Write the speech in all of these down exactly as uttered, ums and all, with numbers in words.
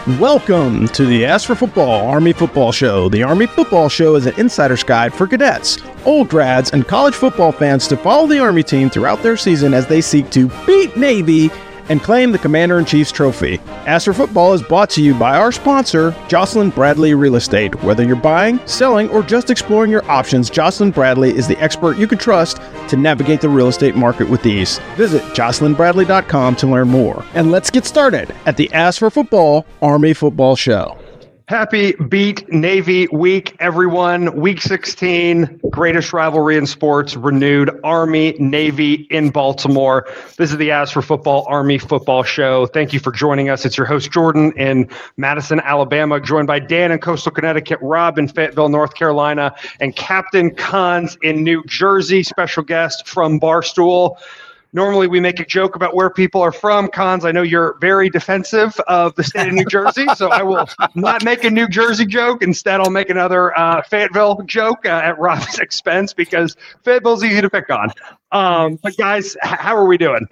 Welcome to the Ask for Football Army Football Show. The Army Football Show is an insider's guide for cadets, old grads, and college football fans to follow the Army team throughout their season as they seek to beat Navy and claim the Commander-in-Chief's trophy. Ask for Football is brought to you by our sponsor, Jocelyn Bradley Real Estate. Whether you're buying, selling, or just exploring your options, Jocelyn Bradley is the expert you can trust to navigate the real estate market with ease. Visit jocelyn bradley dot com to learn more. And let's get started at the Ask for Football Army Football Show. Happy Beat Navy Week, everyone. Week sixteen, greatest rivalry in sports, renewed Army-Navy in Baltimore. This is the Ask for Football Army Football Show. Thank you for joining us. It's your host, Jordan, in Madison, Alabama, joined by Dan in Coastal Connecticut, Rob in Fayetteville, North Carolina, and Captain Cons in New Jersey, special guest from Barstool. Normally, we make a joke about where people are from. Cons, I know you're very defensive of the state of New Jersey, so I will not make a New Jersey joke. Instead, I'll make another uh, Fayetteville joke uh, at Rob's expense because Fayetteville's easy to pick on. Um, but guys, h- how are we doing?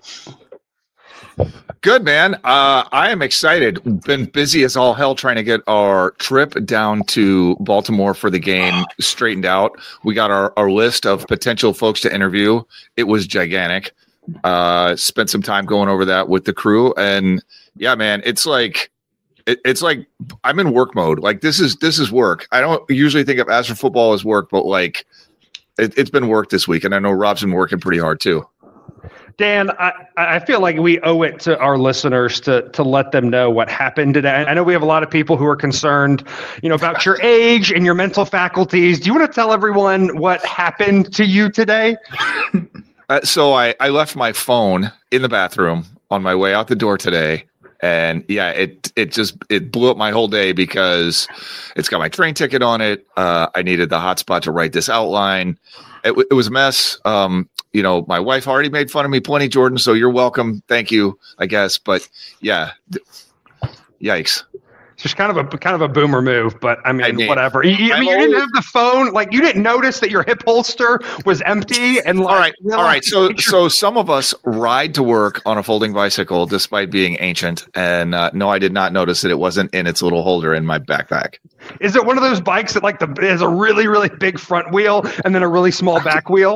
Good, man. Uh, I am excited. Been busy as all hell trying to get our trip down to Baltimore for the game straightened out. We got our, our list of potential folks to interview. It was gigantic. Uh, spent some time going over that with the crew, and yeah, man, it's like it, it's like I'm in work mode. Like this is this is work. I don't usually think of Ask for Football as work, but like it, it's been work this week, and I know Rob's been working pretty hard too. Dan, I, I feel like we owe it to our listeners to to let them know what happened today. I know we have a lot of people who are concerned, you know, about your age and your mental faculties. Do you want to tell everyone what happened to you today? Uh, so I, I left my phone in the bathroom on my way out the door today. And yeah, it it just it blew up my whole day because it's got my train ticket on it. Uh, I needed the hotspot to write this outline. It, it was a mess. Um, you know, my wife already made fun of me plenty, Jordan. So you're welcome. Thank you, I guess. But yeah, yikes. It's just kind of a kind of a boomer move, but I mean, I mean whatever. You, I mean, you didn't have the phone, like you didn't notice that your hip holster was empty. And like, all right, you know, all right. So, so some of us ride to work on a folding bicycle, despite being ancient. And uh, no, I did not notice that it wasn't in its little holder in my backpack. Is it one of those bikes that like the has a really really big front wheel and then a really small back wheel?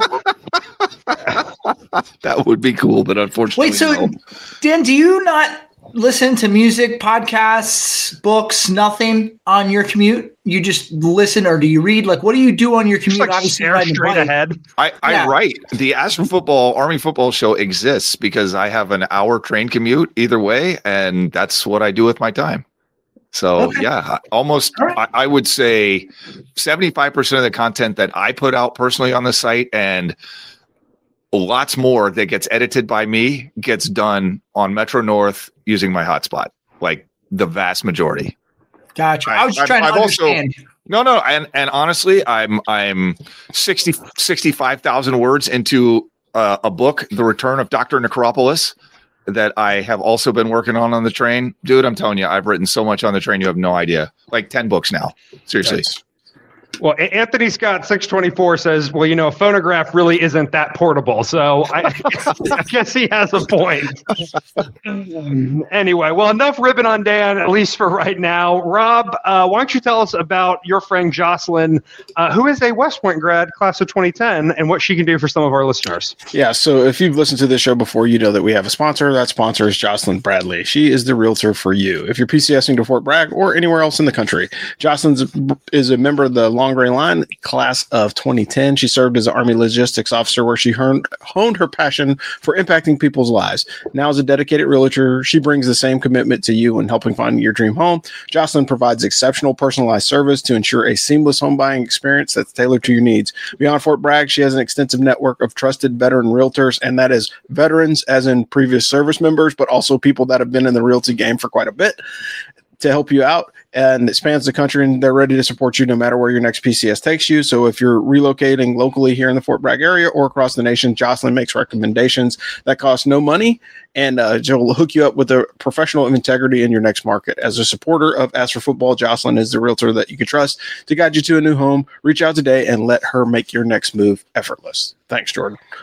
That would be cool, but unfortunately, wait. So, no. Dan, do you not listen to music, podcasts, books, nothing on your commute? You just listen, or do you read? Like, what do you do on your commute? Just like Obviously, stare straight ahead. I, I Yeah. write. The Ask for Football Army Football Show exists because I have an hour train commute either way, and that's what I do with my time. So Okay. yeah, almost All right. I, I would say seventy-five percent of the content that I put out personally on the site and lots more that gets edited by me gets done on Metro North using my hotspot, like the vast majority. Gotcha. I, I- was just I've- trying to I've also- understand. No, no, and and honestly, I'm I'm sixty, sixty-five thousand words into uh, a book, The Return of Doctor Necropolis, that I have also been working on on the train. Dude, I'm telling you, I've written so much on the train, you have no idea. Like ten books now. Seriously. Yes. Well, A- Anthony Scott six twenty-four says, well, you know, a phonograph really isn't that portable. So I, I guess he has a point. Anyway, well, enough ribbon on Dan, at least for right now. Rob, uh, why don't you tell us about your friend Jocelyn, uh, who is a West Point grad, class of twenty ten, and what she can do for some of our listeners. Yeah, so if you've listened to this show before, you know that we have a sponsor. That sponsor is Jocelyn Bradley. She is the realtor for you. If you're PCSing to Fort Bragg or anywhere else in the country, Jocelyn is a member of the Long Gray Line, class of twenty ten. She served as an Army logistics officer where she honed, honed her passion for impacting people's lives. Now as a dedicated realtor, she brings the same commitment to you in helping find your dream home. Jocelyn provides exceptional personalized service to ensure a seamless home buying experience that's tailored to your needs. Beyond Fort Bragg, she has an extensive network of trusted veteran realtors, and that is veterans as in previous service members, but also people that have been in the realty game for quite a bit to help you out. And it spans the country, and they're ready to support you no matter where your next P C S takes you. So if you're relocating locally here in the Fort Bragg area or across the nation, Jocelyn makes recommendations that cost no money, and uh, she'll hook you up with a professional of integrity in your next market. As a supporter of Ask for Football, Jocelyn is the realtor that you can trust to guide you to a new home. Reach out today and let her make your next move effortless. Thanks, Jordan.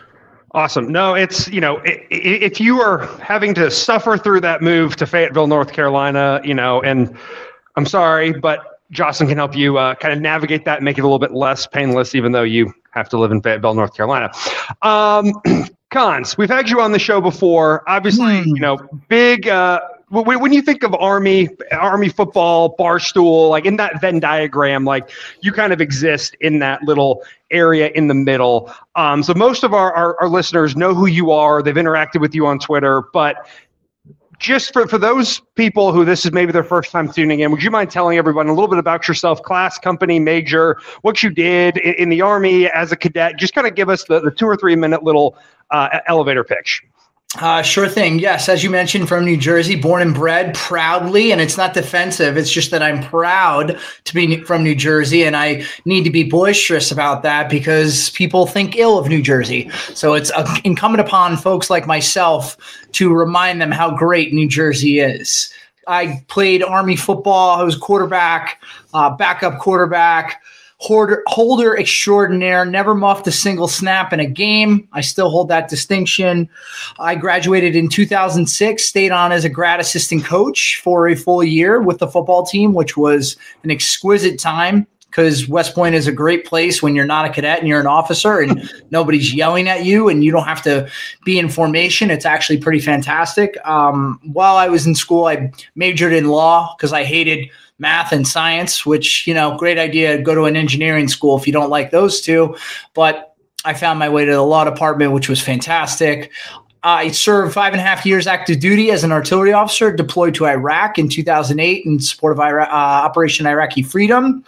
Awesome. No, it's, you know, if you are having to suffer through that move to Fayetteville, North Carolina, you know, and I'm sorry, but Jocelyn can help you uh, kind of navigate that and make it a little bit less painless, even though you have to live in Fayetteville, North Carolina. Um, Cons, we've had you on the show before. Obviously, you know, big, uh, when you think of Army, Army football, Barstool, like in that Venn diagram, like you kind of exist in that little area in the middle. Um, so most of our, our, our listeners know who you are. They've interacted with you on Twitter. But just for, for those people who this is maybe their first time tuning in, would you mind telling everyone a little bit about yourself, class, company, major, what you did in, in the Army as a cadet? Just kind of give us the, the two or three minute little uh, elevator pitch. Uh, sure thing. Yes, as you mentioned, from New Jersey, born and bred proudly, and it's not defensive. It's just that I'm proud to be from New Jersey, and I need to be boisterous about that because people think ill of New Jersey. So it's uh, incumbent upon folks like myself to remind them how great New Jersey is. I played Army football. I was quarterback, uh, backup quarterback, Holder, holder extraordinaire, never muffed a single snap in a game. I still hold that distinction. I graduated in two thousand six, stayed on as a grad assistant coach for a full year with the football team, which was an exquisite time because West Point is a great place when you're not a cadet and you're an officer and nobody's yelling at you and you don't have to be in formation. It's actually pretty fantastic. Um, while I was in school, I majored in law because I hated math and science, which, you know, great idea. Go to an engineering school if you don't like those two. But I found my way to the law department, which was fantastic. I served five and a half years active duty as an artillery officer, deployed to Iraq in two thousand eight in support of Iraq, uh, Operation Iraqi Freedom.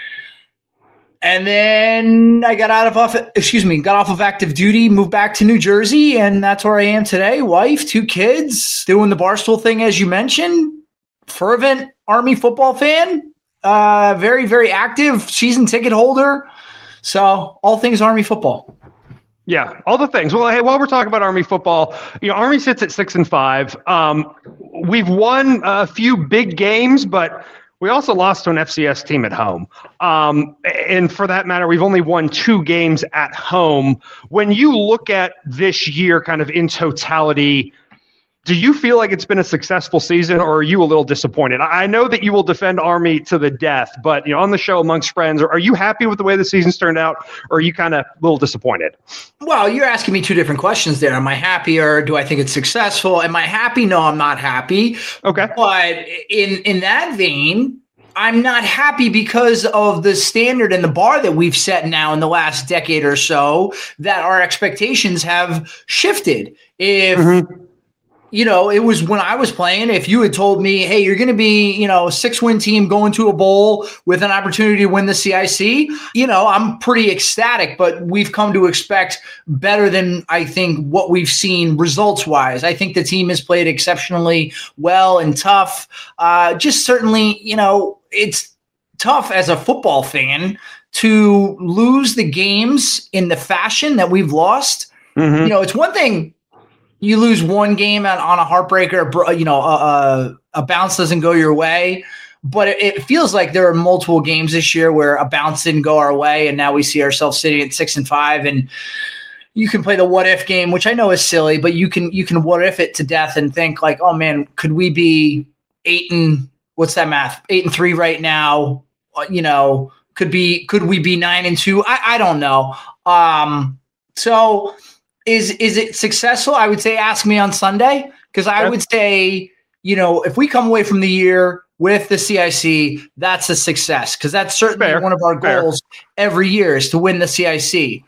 And then I got out of off, excuse me, got off of active duty, moved back to New Jersey, and that's where I am today. Wife, two kids, doing the Barstool thing, as you mentioned. Fervent Army football fan, uh, very, very active season ticket holder. So all things Army football. Yeah, all the things. Well, hey, while we're talking about Army football, you know, Army sits at six and five. Um, we've won a few big games, but we also lost to an F C S team at home. Um, and for that matter, we've only won two games at home. When you look at this year kind of in totality, do you feel like it's been a successful season, or are you a little disappointed? I know that you will defend Army to the death, but you know, on the show amongst friends, are you happy with the way the season's turned out, or are you kind of a little disappointed? Well, you're asking me two different questions there. Am I happy, or do I think it's successful? Am I happy? No, I'm not happy. Okay. But in in that vein, I'm not happy because of the standard and the bar that we've set now in the last decade or so, that our expectations have shifted. If mm-hmm. You know, it was when I was playing, if you had told me, hey, you're going to be, you know, a six-win team going to a bowl with an opportunity to win the C I C, you know, I'm pretty ecstatic, but we've come to expect better than I think what we've seen results-wise. I think the team has played exceptionally well and tough. Uh, just certainly, you know, it's tough as a football fan to lose the games in the fashion that we've lost. Mm-hmm. You know, it's one thing. You lose one game on, on a heartbreaker, you know, a, a bounce doesn't go your way. But it, it feels like there are multiple games this year where a bounce didn't go our way, and now we see ourselves sitting at six and five. And you can play the what if game, which I know is silly, but you can you can what if it to death and think like, oh man, could we be eight and what's that math? Eight and three right now? You know, could be could we be nine and two? I, I don't know. Um, so. Is is it successful? I would say ask me on Sunday, because I would say, you know, if we come away from the year with the C I C, that's a success, because that's certainly Fair. one of our goals Fair. every year is to win the C I C.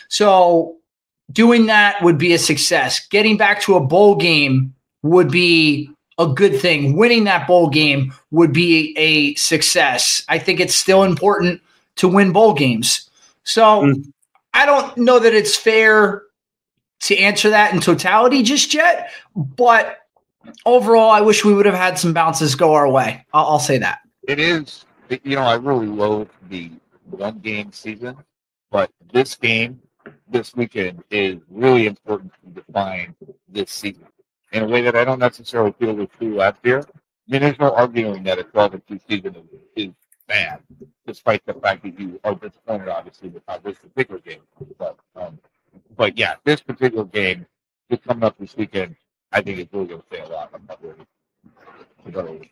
So doing that would be a success. Getting back to a bowl game would be a good thing. Winning that bowl game would be a success. I think it's still important to win bowl games. So mm. I don't know that it's fair to answer that in totality just yet, but overall, I wish we would have had some bounces go our way. I'll, I'll say that. It is, you know, I really loathe the one game season, but this game, this weekend, is really important to define this season in a way that I don't necessarily feel was true last year. I mean, there's no arguing that a twelve and two season is, is bad, despite the fact that you are disappointed, obviously, with how this particular game was. But, um, but yeah, this particular game, just coming up this weekend, I think it's really going to say a lot. I'm not ready to go.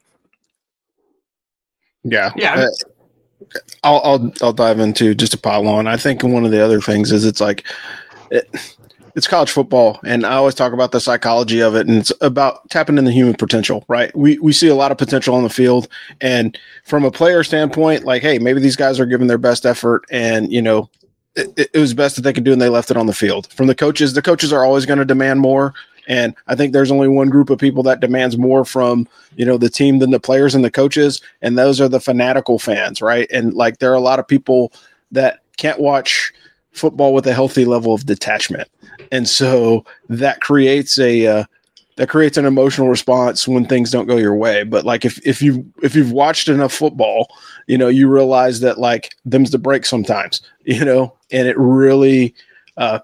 Yeah, Yeah. Uh, I'll, I'll I'll dive into just a pile on. I think one of the other things is it's like it, it's college football, and I always talk about the psychology of it, and it's about tapping in the human potential, right? We we see a lot of potential on the field, and from a player standpoint, like, hey, maybe these guys are giving their best effort, and you know, it, it was best that they could do, and they left it on the field. From the coaches, the coaches are always going to demand more. And I think there's only one group of people that demands more from, you know, the team than the players and the coaches. And those are the fanatical fans, right? And like, there are a lot of people that can't watch football with a healthy level of detachment. And so that creates a, uh, that creates an emotional response when things don't go your way. But like, if, if you, if you've watched enough football, you know, you realize that like them's the break sometimes, you know, and it really, uh,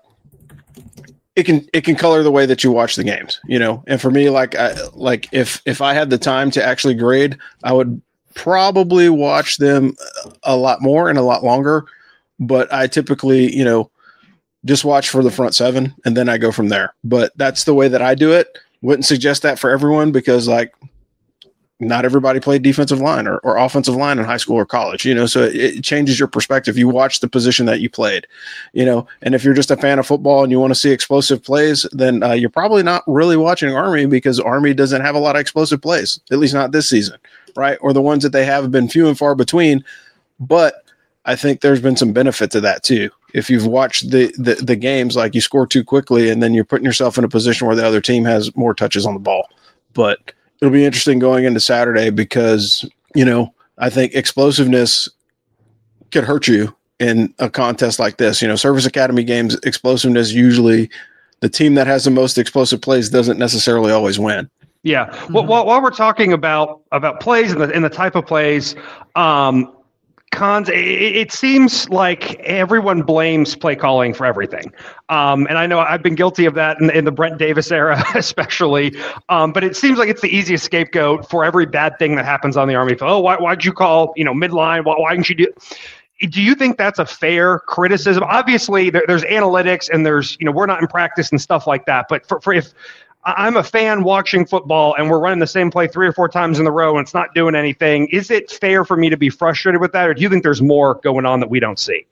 it can it can color the way that you watch the games, you know. And for me, like I, like if if I had the time to actually grade, I would probably watch them a lot more and a lot longer. But I typically, you know, just watch for the front seven and then I go from there. But that's the way that I do it. Wouldn't suggest that for everyone because like not everybody played defensive line or, or offensive line in high school or college, you know, so it, it changes your perspective. You watch the position that you played, you know, and if you're just a fan of football and you want to see explosive plays, then uh, you're probably not really watching Army because Army doesn't have a lot of explosive plays, at least not this season, right? Or the ones that they have have been few and far between. But I think there's been some benefit to that too. If you've watched the, the, the games, like you score too quickly and then you're putting yourself in a position where the other team has more touches on the ball. But it'll be interesting going into Saturday because, you know, I think explosiveness could hurt you in a contest like this. You know, Service Academy games, explosiveness, usually the team that has the most explosive plays doesn't necessarily always win. Yeah. Well, while, while we're talking about, about plays and the, and the type of plays, um, Cons, it, it seems like everyone blames play calling for everything. Um, and I know I've been guilty of that in, in the Brent Davis era, especially. Um, but it seems like it's the easiest scapegoat for every bad thing that happens on the Army field. Oh, why, why'd you call, you know, midline? Why, why didn't you do Do you think that's a fair criticism? Obviously, there, there's analytics and there's, you know, we're not in practice and stuff like that. But for, for if I'm a fan watching football and we're running the same play three or four times in the row and it's not doing anything, is it fair for me to be frustrated with that? Or do you think there's more going on that we don't see?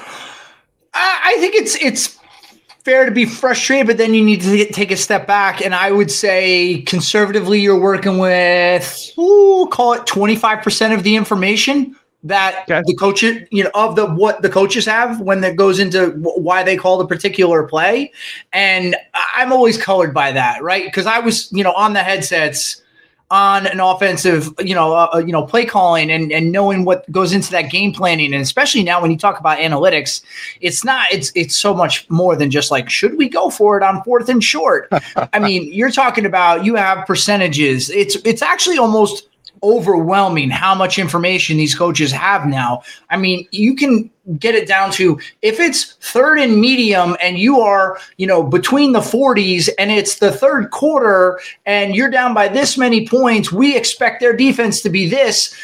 I think it's it's fair to be frustrated, but then you need to take a step back. And I would say conservatively, you're working with, ooh, call it twenty-five percent of the information that okay. the coaches, you know, of the what the coaches have when that goes into why they call the particular play. And I'm always colored by that, right? Because I was, you know, on the headsets on an offensive, you know, uh, you know, play calling and, and knowing what goes into that game planning. And especially now when you talk about analytics, it's not, it's, it's so much more than just like, should we go for it on fourth and short? I mean, you're talking about, you have percentages. It's, it's actually almost overwhelming how much information these coaches have now. I mean, you can get it down to if it's third and medium and you are, you know, between the forties and it's the third quarter and you're down by this many points, we expect their defense to be this.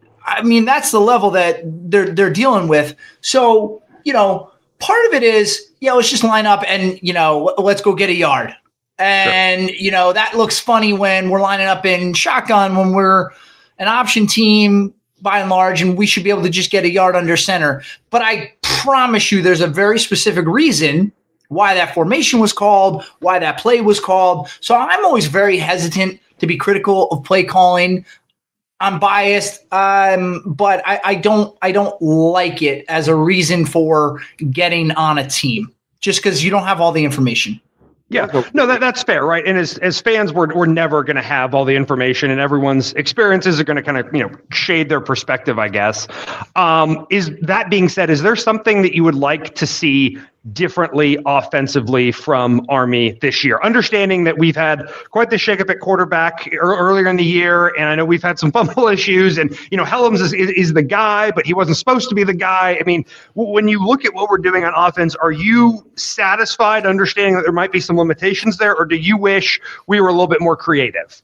I mean, that's the level that they're they're dealing with. So, you know, part of it is, yeah, let's just line up and, you know, let's go get a yard. And, sure. you know, that looks funny when we're lining up in shotgun when we're an option team by and large, and we should be able to just get a yard under center. But I promise you there's a very specific reason why that formation was called, why that play was called. So I'm always very hesitant to be critical of play calling. I'm biased, um, but I, I don't I don't like it as a reason for getting on a team just because you don't have all the information. Yeah, no, that, that's fair, right? And as as fans, we're we're never going to have all the information, and everyone's experiences are going to kind of, you know, shade their perspective, I guess. Um, is that being said, is there something that you would like to see differently offensively from Army this year? Understanding that we've had quite the shakeup at quarterback earlier in the year, and I know we've had some fumble issues, and, you know, Helms is, is, is the guy, but he wasn't supposed to be the guy. I mean, when you look at what we're doing on offense, are you satisfied understanding that there might be some limitations there, or do you wish we were a little bit more creative?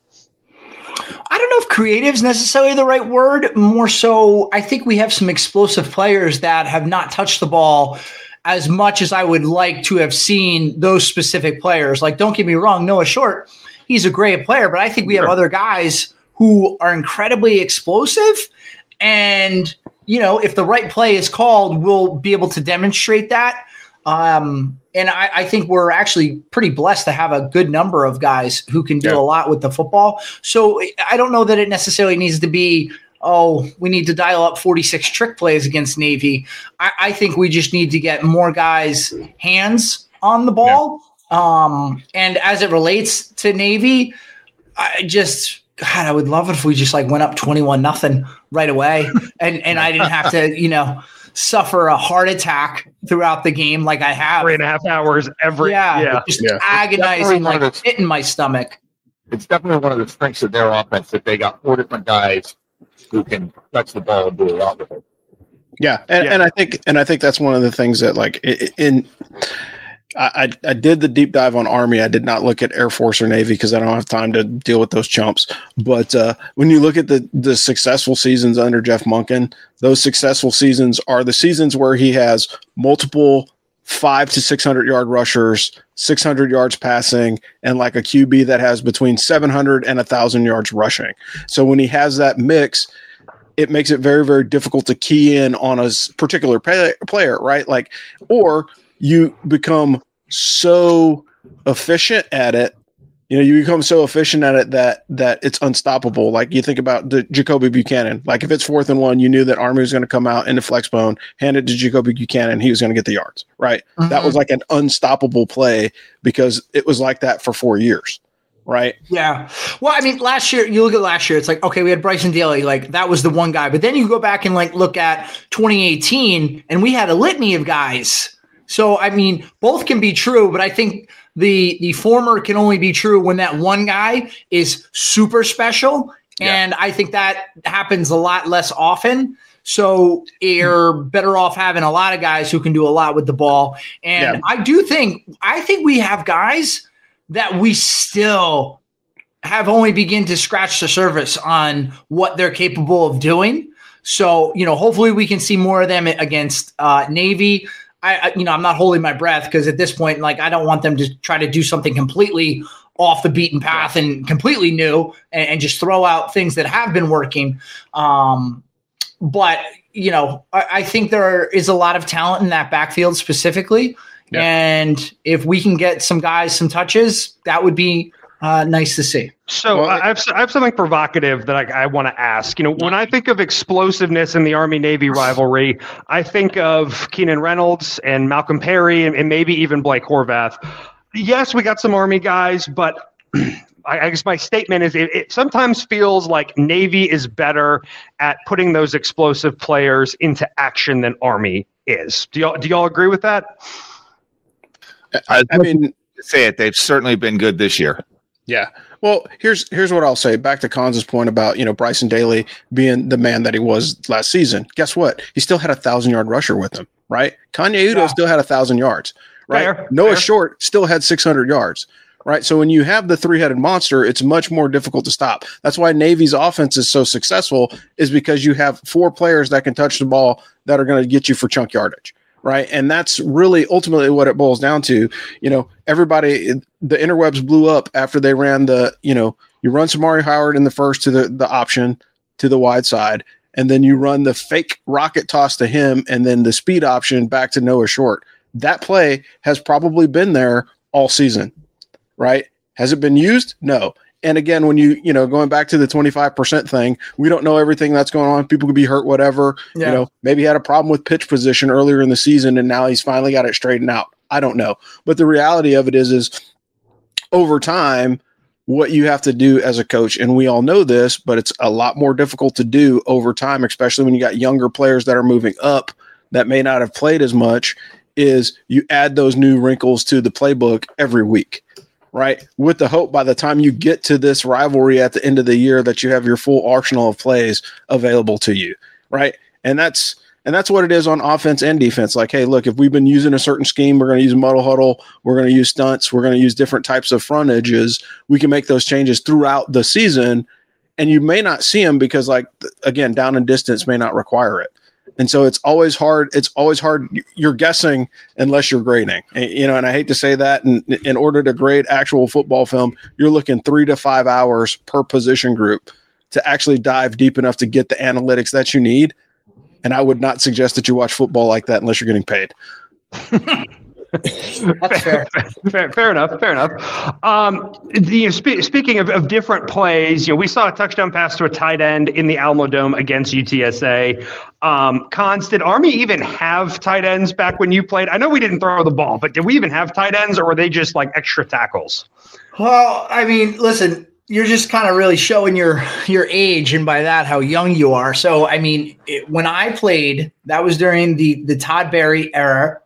I don't know if creative is necessarily the right word. More so, I think we have some explosive players that have not touched the ball as much as I would like to have seen those specific players. Like, don't get me wrong, Noah Short, he's a great player, but I think we have other guys who are incredibly explosive. And, you know, if the right play is called, we'll be able to demonstrate that. Um, and I, I think we're actually pretty blessed to have a good number of guys who can do Yeah. a lot with the football. So I don't know that it necessarily needs to be, oh, we need to dial up forty-six trick plays against Navy. I, I think we just need to get more guys' hands on the ball. Yeah. Um, and as it relates to Navy, I just, God, I would love it if we just like went up twenty-one nothing right away. And, and I didn't have to, you know, suffer a heart attack throughout the game like I have. Three and a half hours every. Yeah, yeah. just Yeah. agonizing, like It's pit in my stomach. It's definitely one of the strengths of their offense that they got four different guys who can touch the ball and do a lot with it. Yeah, and, Yeah. and I think and I think that's one of the things that like i- in I, I I did the deep dive on Army. I did not look at Air Force or Navy because I don't have time to deal with those chumps. But uh, when you look at the the successful seasons under Jeff Monken, those successful seasons are the seasons where he has multiple five to six hundred yard rushers, six hundred yards passing, and like a Q B that has between seven hundred and a thousand yards rushing. So when he has that mix, it makes it very, very difficult to key in on a s- particular pay- player, right? Like, or you become so efficient at it, you know, you become so efficient at it that that it's unstoppable. Like you think about the Jacoby Buchanan. Like if it's fourth and one, you knew that Army was going to come out in the flex bone, hand it to Jacoby Buchanan, he was going to get the yards, right? Mhm. That was like an unstoppable play because it was like that for four years, right? Yeah. Well, I mean, last year, you look at last year, it's like, okay, we had Bryson Daly, like that was the one guy. But then you go back and like look at twenty eighteen and we had a litany of guys. So, I mean, both can be true, but I think the the former can only be true when that one guy is super special. Yeah. And I think that happens a lot less often. So you're better off having a lot of guys who can do a lot with the ball. And Yeah. I do think, I think we have guys that we still have only begin to scratch the surface on what they're capable of doing. So, you know, hopefully we can see more of them against uh, Navy. I, I, you know, I'm not holding my breath because at this point, like, I don't want them to try to do something completely off the beaten path and completely new and, and just throw out things that have been working. Um, but, you know, I, I think there is a lot of talent in that backfield specifically. Yeah. And if we can get some guys some touches, that would be uh, nice to see. So Well, I have I have something provocative that I, I want to ask. You know, when I think of explosiveness in the Army-Navy rivalry, I think of Keenan Reynolds and Malcolm Perry and, and maybe even Blake Horvath. Yes, we got some Army guys, but I, I guess my statement is it, it sometimes feels like Navy is better at putting those explosive players into action than Army is. Do y'all do y'all agree with that? I, I mean, say it. They've certainly been good this year. yeah. Well, here's here's what I'll say. Back to Con's point about, you know, Bryson Daly being the man that he was last season. Guess what? He still had a thousand yard rusher with him, right? Kanye Udo Yeah. still had a thousand yards, right? Fair, Noah fair. Short still had six hundred yards, right? So when you have the three headed monster, it's much more difficult to stop. That's why Navy's offense is so successful, is because you have four players that can touch the ball that are going to get you for chunk yardage. Right. And that's really ultimately what it boils down to. You know, everybody, the interwebs blew up after they ran the, you know, you run Samari Howard in the first to the, the option to the wide side, and then you run the fake rocket toss to him and then the speed option back to Noah Short. That play has probably been there all season. Right. Has it been used? No. And again, when you, you know, going back to the twenty-five percent thing, we don't know everything that's going on. People could be hurt, whatever. Yeah. You know, maybe he had a problem with pitch position earlier in the season and now he's finally got it straightened out. I don't know. But the reality of it is, is over time, what you have to do as a coach, and we all know this, but it's a lot more difficult to do over time, especially when you got younger players that are moving up that may not have played as much, is you add those new wrinkles to the playbook every week. Right, with the hope by the time you get to this rivalry at the end of the year that you have your full arsenal of plays available to you, right? And that's and that's what it is on offense and defense. Like, hey, look, if we've been using a certain scheme, we're going to use muddle huddle, we're going to use stunts, we're going to use different types of front edges. We can make those changes throughout the season, and you may not see them because, like, again, down and distance may not require it. And so it's always hard. It's always hard. You're guessing unless you're grading, you know, and I hate to say that. And in order to grade actual football film, you're looking three to five hours per position group to actually dive deep enough to get the analytics that you need. And I would not suggest that you watch football like that unless you're getting paid. That's fair. fair. Fair enough. Fair enough. Um, the, spe- speaking of, of different plays, you know, we saw a touchdown pass to a tight end in the Alamo Dome against U T S A. Um, Cons, did Army even have tight ends back when you played? I know we didn't throw the ball, but did we even have tight ends, or were they just like extra tackles? Well, I mean, listen, you're just kind of really showing your your age, and by that, how young you are. So, I mean, it, when I played, that was during the the Todd Berry era.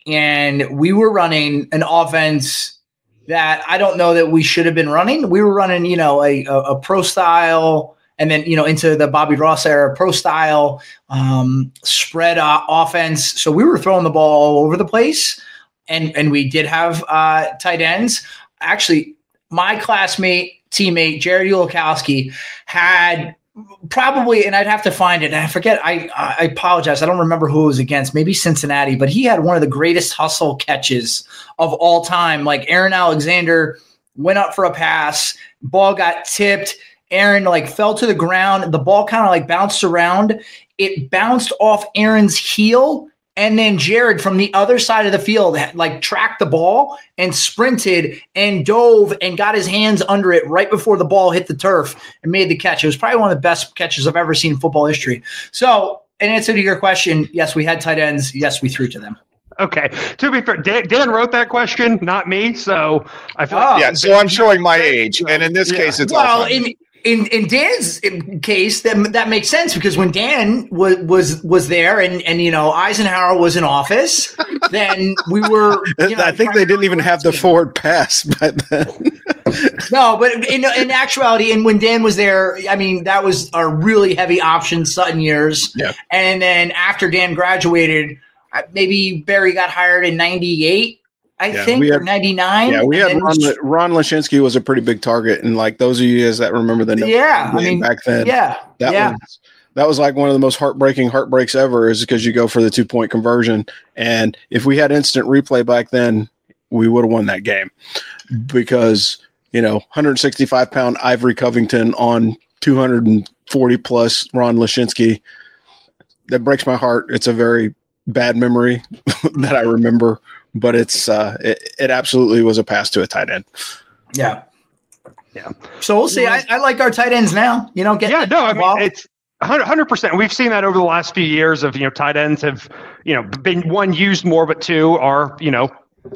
And we were running an offense that I don't know that we should have been running. We were running, you know, a, a, a pro style, and then, you know, into the Bobby Ross era, pro style um, spread uh, offense. So we were throwing the ball all over the place, and and we did have uh, tight ends. Actually, my classmate, teammate, Jared Ulikowski, had probably, and I'd have to find it, and I forget, I I apologize, I don't remember who it was against, maybe Cincinnati, but he had one of the greatest hustle catches of all time. Like Aaron Alexander went up for a pass, ball got tipped, Aaron like fell to the ground, the ball kind of like bounced around, it bounced off Aaron's heel, and then Jared from the other side of the field like tracked the ball and sprinted and dove and got his hands under it right before the ball hit the turf and made the catch. It was probably one of the best catches I've ever seen in football history. So in answer to your question, yes, we had tight ends. Yes, we threw to them. Okay. To be fair, Dan, Dan wrote that question, not me. So I feel oh, like yeah. So I'm showing my age, and in this yeah. case, it's well, all in, in in Dan's case, that that makes sense, because when Dan was was was there, and and you know Eisenhower was in office, then we were. You know, I think they didn't even have the forward pass by then. No, but in in actuality, and when Dan was there, I mean, that was our really heavy option Sutton years. Yeah. And then after Dan graduated, maybe Barry got hired in ninety-eight. I yeah, think, had, or ninety-nine. Yeah, we had Ron, Ron Lashinsky was a pretty big target. And like those of you guys that remember the yeah, I mean, back then, yeah, that yeah. was that was like one of the most heartbreaking heartbreaks ever, is because you go for the two point conversion. And if we had instant replay back then, we would have won that game, because, you know, one hundred sixty-five pound Ivory Covington on two hundred forty plus Ron Lashinsky. That breaks my heart. It's a very bad memory that I remember. But it's uh, it, it absolutely was a pass to a tight end. Yeah, yeah. So we'll see. I, I like our tight ends now. You know, get yeah. No, I mean it's one hundred percent. We've seen that over the last few years. Of you know, tight ends have you know been one used more, but two are you know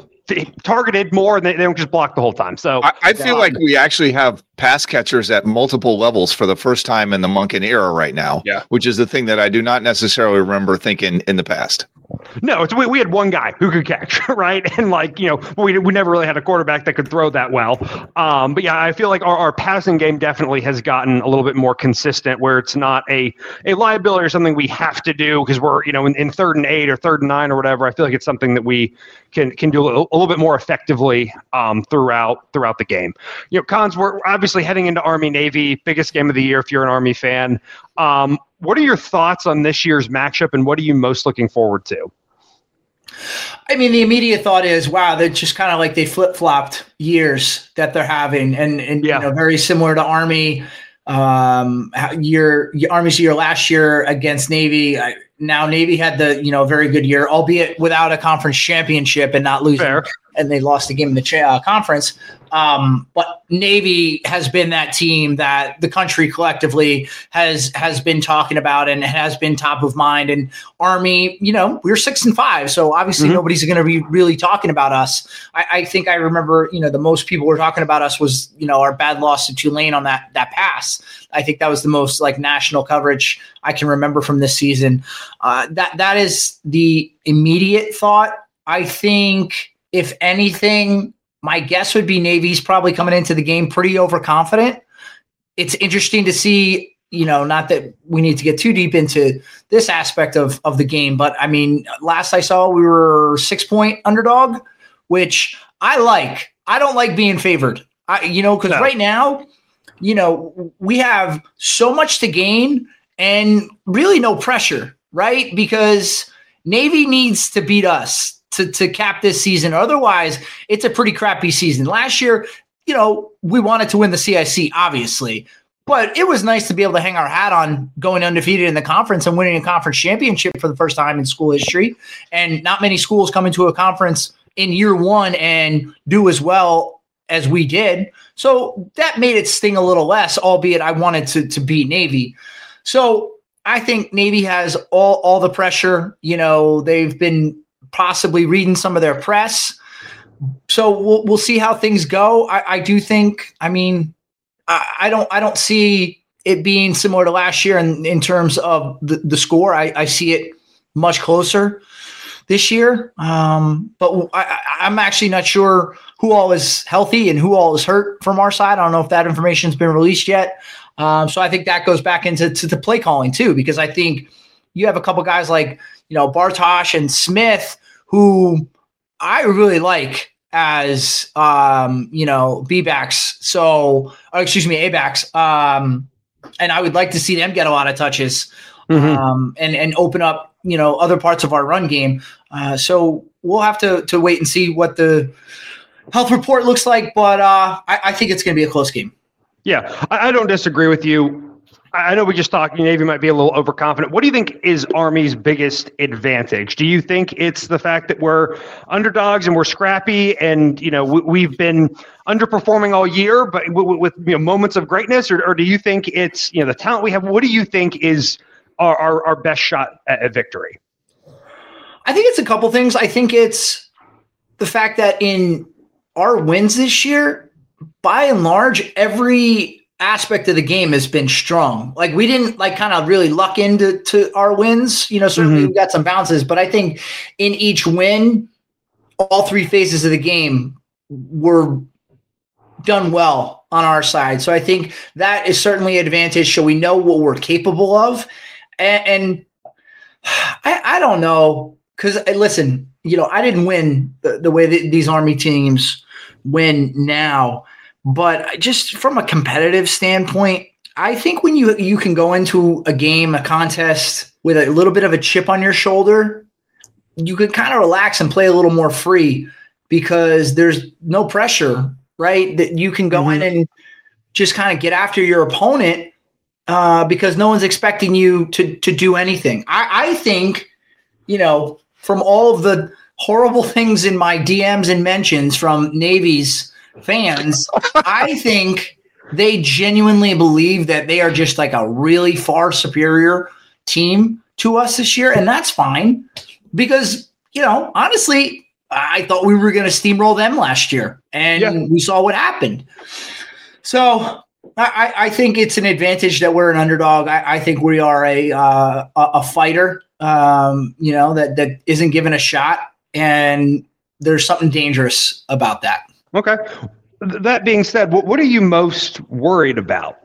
targeted more, and they, they don't just block the whole time. So I, I feel like we actually have pass catchers at multiple levels for the first time in the Monken era right now. Yeah, which is the thing that I do not necessarily remember thinking in the past. No, it's, we, we had one guy who could catch, right? And like, you know, we we never really had a quarterback that could throw that well. Um, but yeah, I feel like our, our passing game definitely has gotten a little bit more consistent, where it's not a, a liability or something we have to do because we're, you know, in, in third and eight or third and nine or whatever. I feel like it's something that we can can do a little, a little bit more effectively um, throughout throughout the game. You know, Cons, we're obviously heading into Army Navy, biggest game of the year if you're an Army fan. Um, what are your thoughts on this year's matchup, and what are you most looking forward to? I mean, the immediate thought is, wow, they're just kind of like they flip-flopped years that they're having, and, and yeah. you know, very similar to Army. Um, year, Army's year last year against Navy. I, now Navy had the you know very good year, albeit without a conference championship and not losing. Fair. And they lost the game in the cha- uh, conference. Um, but Navy has been that team that the country collectively has has been talking about and has been top of mind. And Army, you know, we're six and five, so obviously mm-hmm. nobody's going to be really talking about us. I, I think I remember, you know, the most people were talking about us was, you know, our bad loss to Tulane on that that pass. I think that was the most like national coverage I can remember from this season. Uh, that that is the immediate thought. I think, if anything, my guess would be Navy's probably coming into the game pretty overconfident. It's interesting to see, you know, not that we need to get too deep into this aspect of, of the game, but I mean, last I saw, we were six point underdog, which I like. I don't like being favored, I, you know, because no. right now, you know, we have so much to gain and really no pressure. right? Because Navy needs to beat us to, to cap this season. Otherwise, it's a pretty crappy season. Last year, you know, we wanted to win the C I C, obviously, but it was nice to be able to hang our hat on going undefeated in the conference and winning a conference championship for the first time in school history. And not many schools come into a conference in year one and do as well as we did. So that made it sting a little less, albeit I wanted to, to beat Navy. So I think Navy has all, all the pressure. You know, they've been possibly reading some of their press. So we'll we'll see how things go. I, I do think, I mean, I, I don't I don't see it being similar to last year in, in terms of the, the score. I, I see it much closer this year. Um, but I, I'm actually not sure who all is healthy and who all is hurt from our side. I don't know if that information has been released yet. Um, so I think that goes back into to the play calling too, because I think you have a couple guys like, you know, Bartosh and Smith, who I really like as, um, you know, B-backs. So, or excuse me, A-backs. Um, and I would like to see them get a lot of touches mm-hmm. um, and, and open up, you know, other parts of our run game. Uh, so we'll have to, to wait and see what the health report looks like. But uh, I, I think it's going to be a close game. Yeah, I, I don't disagree with you. I know we just talked, Navy might be a little overconfident. What do you think is Army's biggest advantage? Do you think it's the fact that we're underdogs and we're scrappy and, you know, we, we've been underperforming all year, but w- with you know, moments of greatness, or, or do you think it's, you know, the talent we have? What do you think is our, our, our best shot at, at victory? I think it's a couple things. I think it's the fact that in our wins this year, by and large, every aspect of the game has been strong. Like we didn't like kind of really luck into to our wins, you know, certainly mm-hmm. we got some bounces, but I think in each win, all three phases of the game were done well on our side. So I think that is certainly an advantage. So we know what we're capable of. And, and I, I don't know, because listen, you know, I didn't win the, the way that these Army teams win now. But just from a competitive standpoint, I think when you you can go into a game, a contest with a little bit of a chip on your shoulder, you can kind of relax and play a little more free because there's no pressure, right? That you can go mm-hmm. in and just kind of get after your opponent uh, because no one's expecting you to to do anything. I, I think, you know, from all of the horrible things in my D Ms and mentions from Navy's fans, I think they genuinely believe that they are just like a really far superior team to us this year. And that's fine because, you know, honestly, I thought we were going to steamroll them last year and yeah. we saw what happened. So I, I think it's an advantage that we're an underdog. I, I think we are a, uh, a fighter, um, you know, that, that isn't given a shot, and there's something dangerous about that. Okay. That being said, what, what are you most worried about?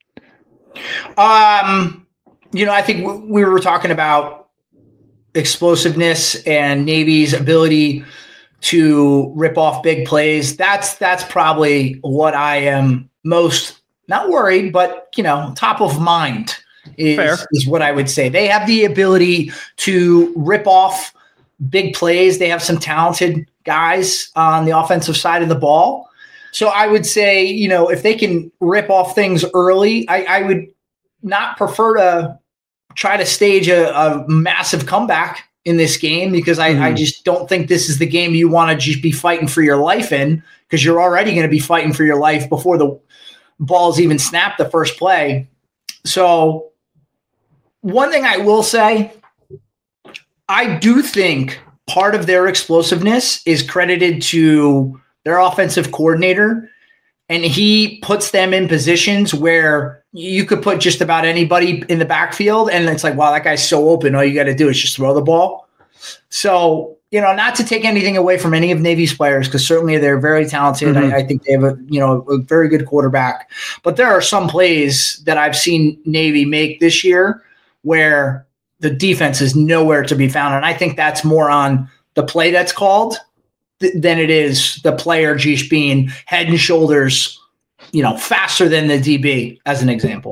Um, you know, I think w- we were talking about explosiveness and Navy's ability to rip off big plays. That's that's probably what I am most not worried, but you know, top of mind is, is what I would say. They have the ability to rip off big plays. They have some talented guys on the offensive side of the ball. So I would say, you know, if they can rip off things early, I, I would not prefer to try to stage a, a massive comeback in this game because I, mm-hmm. I just don't think this is the game you want to just be fighting for your life in, because you're already going to be fighting for your life before the ball's even snapped the first play. So one thing I will say, I do think part of their explosiveness is credited to their offensive coordinator, and he puts them in positions where you could put just about anybody in the backfield, and it's like, wow, that guy's so open. All you got to do is just throw the ball. So, you know, not to take anything away from any of Navy's players, because certainly they're very talented. Mm-hmm. I, I think they have a, you know, a very good quarterback. But there are some plays that I've seen Navy make this year where the defense is nowhere to be found. And I think that's more on the play that's called th- than it is the player just being head and shoulders, you know, faster than the D B, as an example.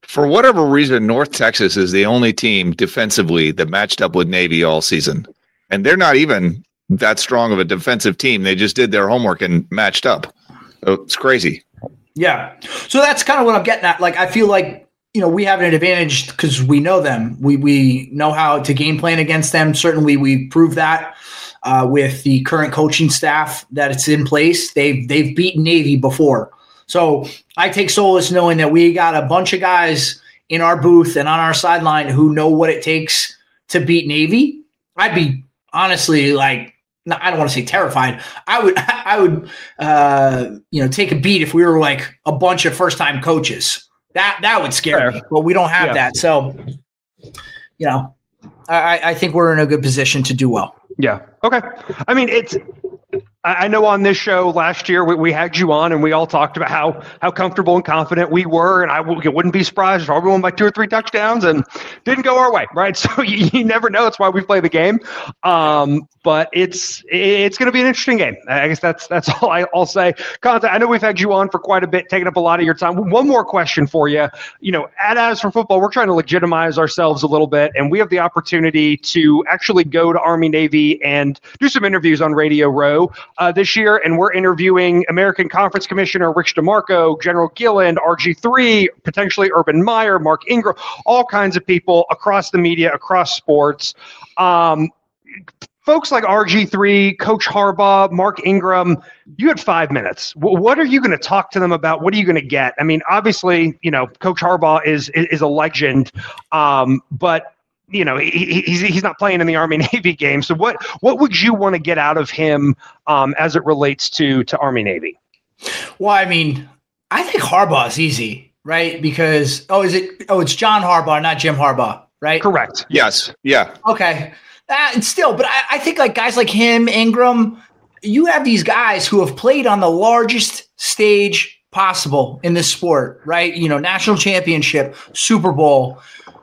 For whatever reason, North Texas is the only team defensively that matched up with Navy all season. And they're not even that strong of a defensive team. They just did their homework and matched up. So it's crazy. Yeah. So that's kind of what I'm getting at. Like, I feel like, you know, we have an advantage because we know them. We we know how to game plan against them. Certainly we proved that uh, with the current coaching staff that it's in place. They've, they've beaten Navy before. So I take solace knowing that we got a bunch of guys in our booth and on our sideline who know what it takes to beat Navy. I'd be honestly like, I don't want to say terrified. I would, I would, uh, you know, take a beat if we were like a bunch of first-time coaches. That that would scare Fair. me, but we don't have yeah. that. So, you know, I, I think we're in a good position to do well. Yeah. Okay. I mean, it's. I know on this show last year we, we had you on and we all talked about how how comfortable and confident we were, and I w- wouldn't be surprised if we won by two or three touchdowns and didn't go our way, right? So you, you never know. That's why we play the game. Um, but it's it's going to be an interesting game. I guess that's that's all I, I'll say. Conte, I know we've had you on for quite a bit, taking up a lot of your time. One more question for you. You know, at As for Football, we're trying to legitimize ourselves a little bit, and we have the opportunity to actually go to Army Navy and do some interviews on Radio Row uh, this year, and we're interviewing American Conference Commissioner Rich DeMarco, General Gilland, R G three, potentially Urban Meyer, Mark Ingram, all kinds of people across the media, across sports. Um, folks like R G three, Coach Harbaugh, Mark Ingram, you had five minutes. W- what are you going to talk to them about? What are you going to get? I mean, obviously, you know, Coach Harbaugh is is, is a legend, um, but you know, he, he's he's not playing in the Army Navy game. So what what would you want to get out of him um, as it relates to to Army Navy? Well, I mean, I think Harbaugh is easy, right? Because oh, is it? Oh, it's John Harbaugh, not Jim Harbaugh, right? Correct. Yes. Yeah. Okay. Uh, still, but I, I think like guys like him, Ingram, you have these guys who have played on the largest stage possible in this sport, right? You know, national championship, Super Bowl.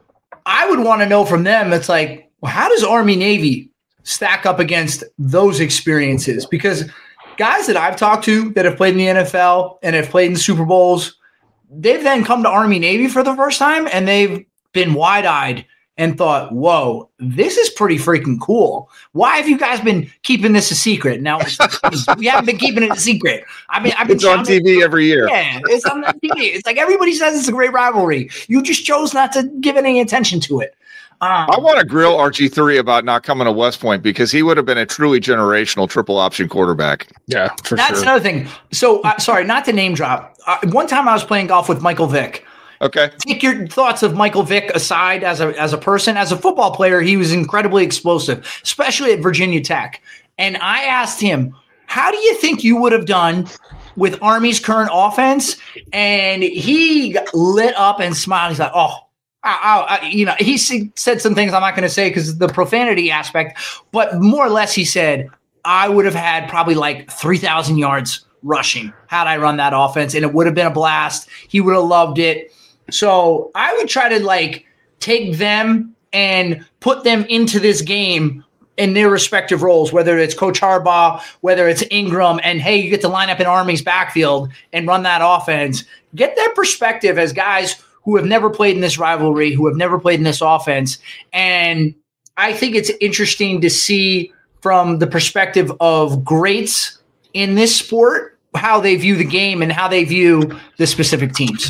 I would want to know from them, it's like, well, how does Army Navy stack up against those experiences? Because guys that I've talked to that have played in the N F L and have played in the Super Bowls, they've then come to Army Navy for the first time and they've been wide-eyed and thought, whoa, this is pretty freaking cool. Why have you guys been keeping this a secret? Now, we haven't been keeping it a secret. I mean, I've been it's on T V every year. Yeah, it's on T V. It's like everybody says it's a great rivalry. You just chose not to give any attention to it. Um, I want to grill R G three about not coming to West Point because he would have been a truly generational triple option quarterback. Yeah, for that's sure. another thing. So, uh, sorry, not to name drop. Uh, one time I was playing golf with Michael Vick. Okay. Take your thoughts of Michael Vick aside as a as a person. As a football player, he was incredibly explosive, especially at Virginia Tech. And I asked him, how do you think you would have done with Army's current offense? And he got lit up and smiled. He's like, oh, I, I, you know, he said some things I'm not going to say because of the profanity aspect. But more or less, he said, I would have had probably like three thousand yards rushing had I run that offense. And it would have been a blast. He would have loved it. So I would try to like take them and put them into this game in their respective roles, whether it's Coach Harbaugh, whether it's Ingram, and hey, you get to line up in Army's backfield and run that offense. Get that perspective as guys who have never played in this rivalry, who have never played in this offense. And I think it's interesting to see from the perspective of greats in this sport, how they view the game and how they view the specific teams.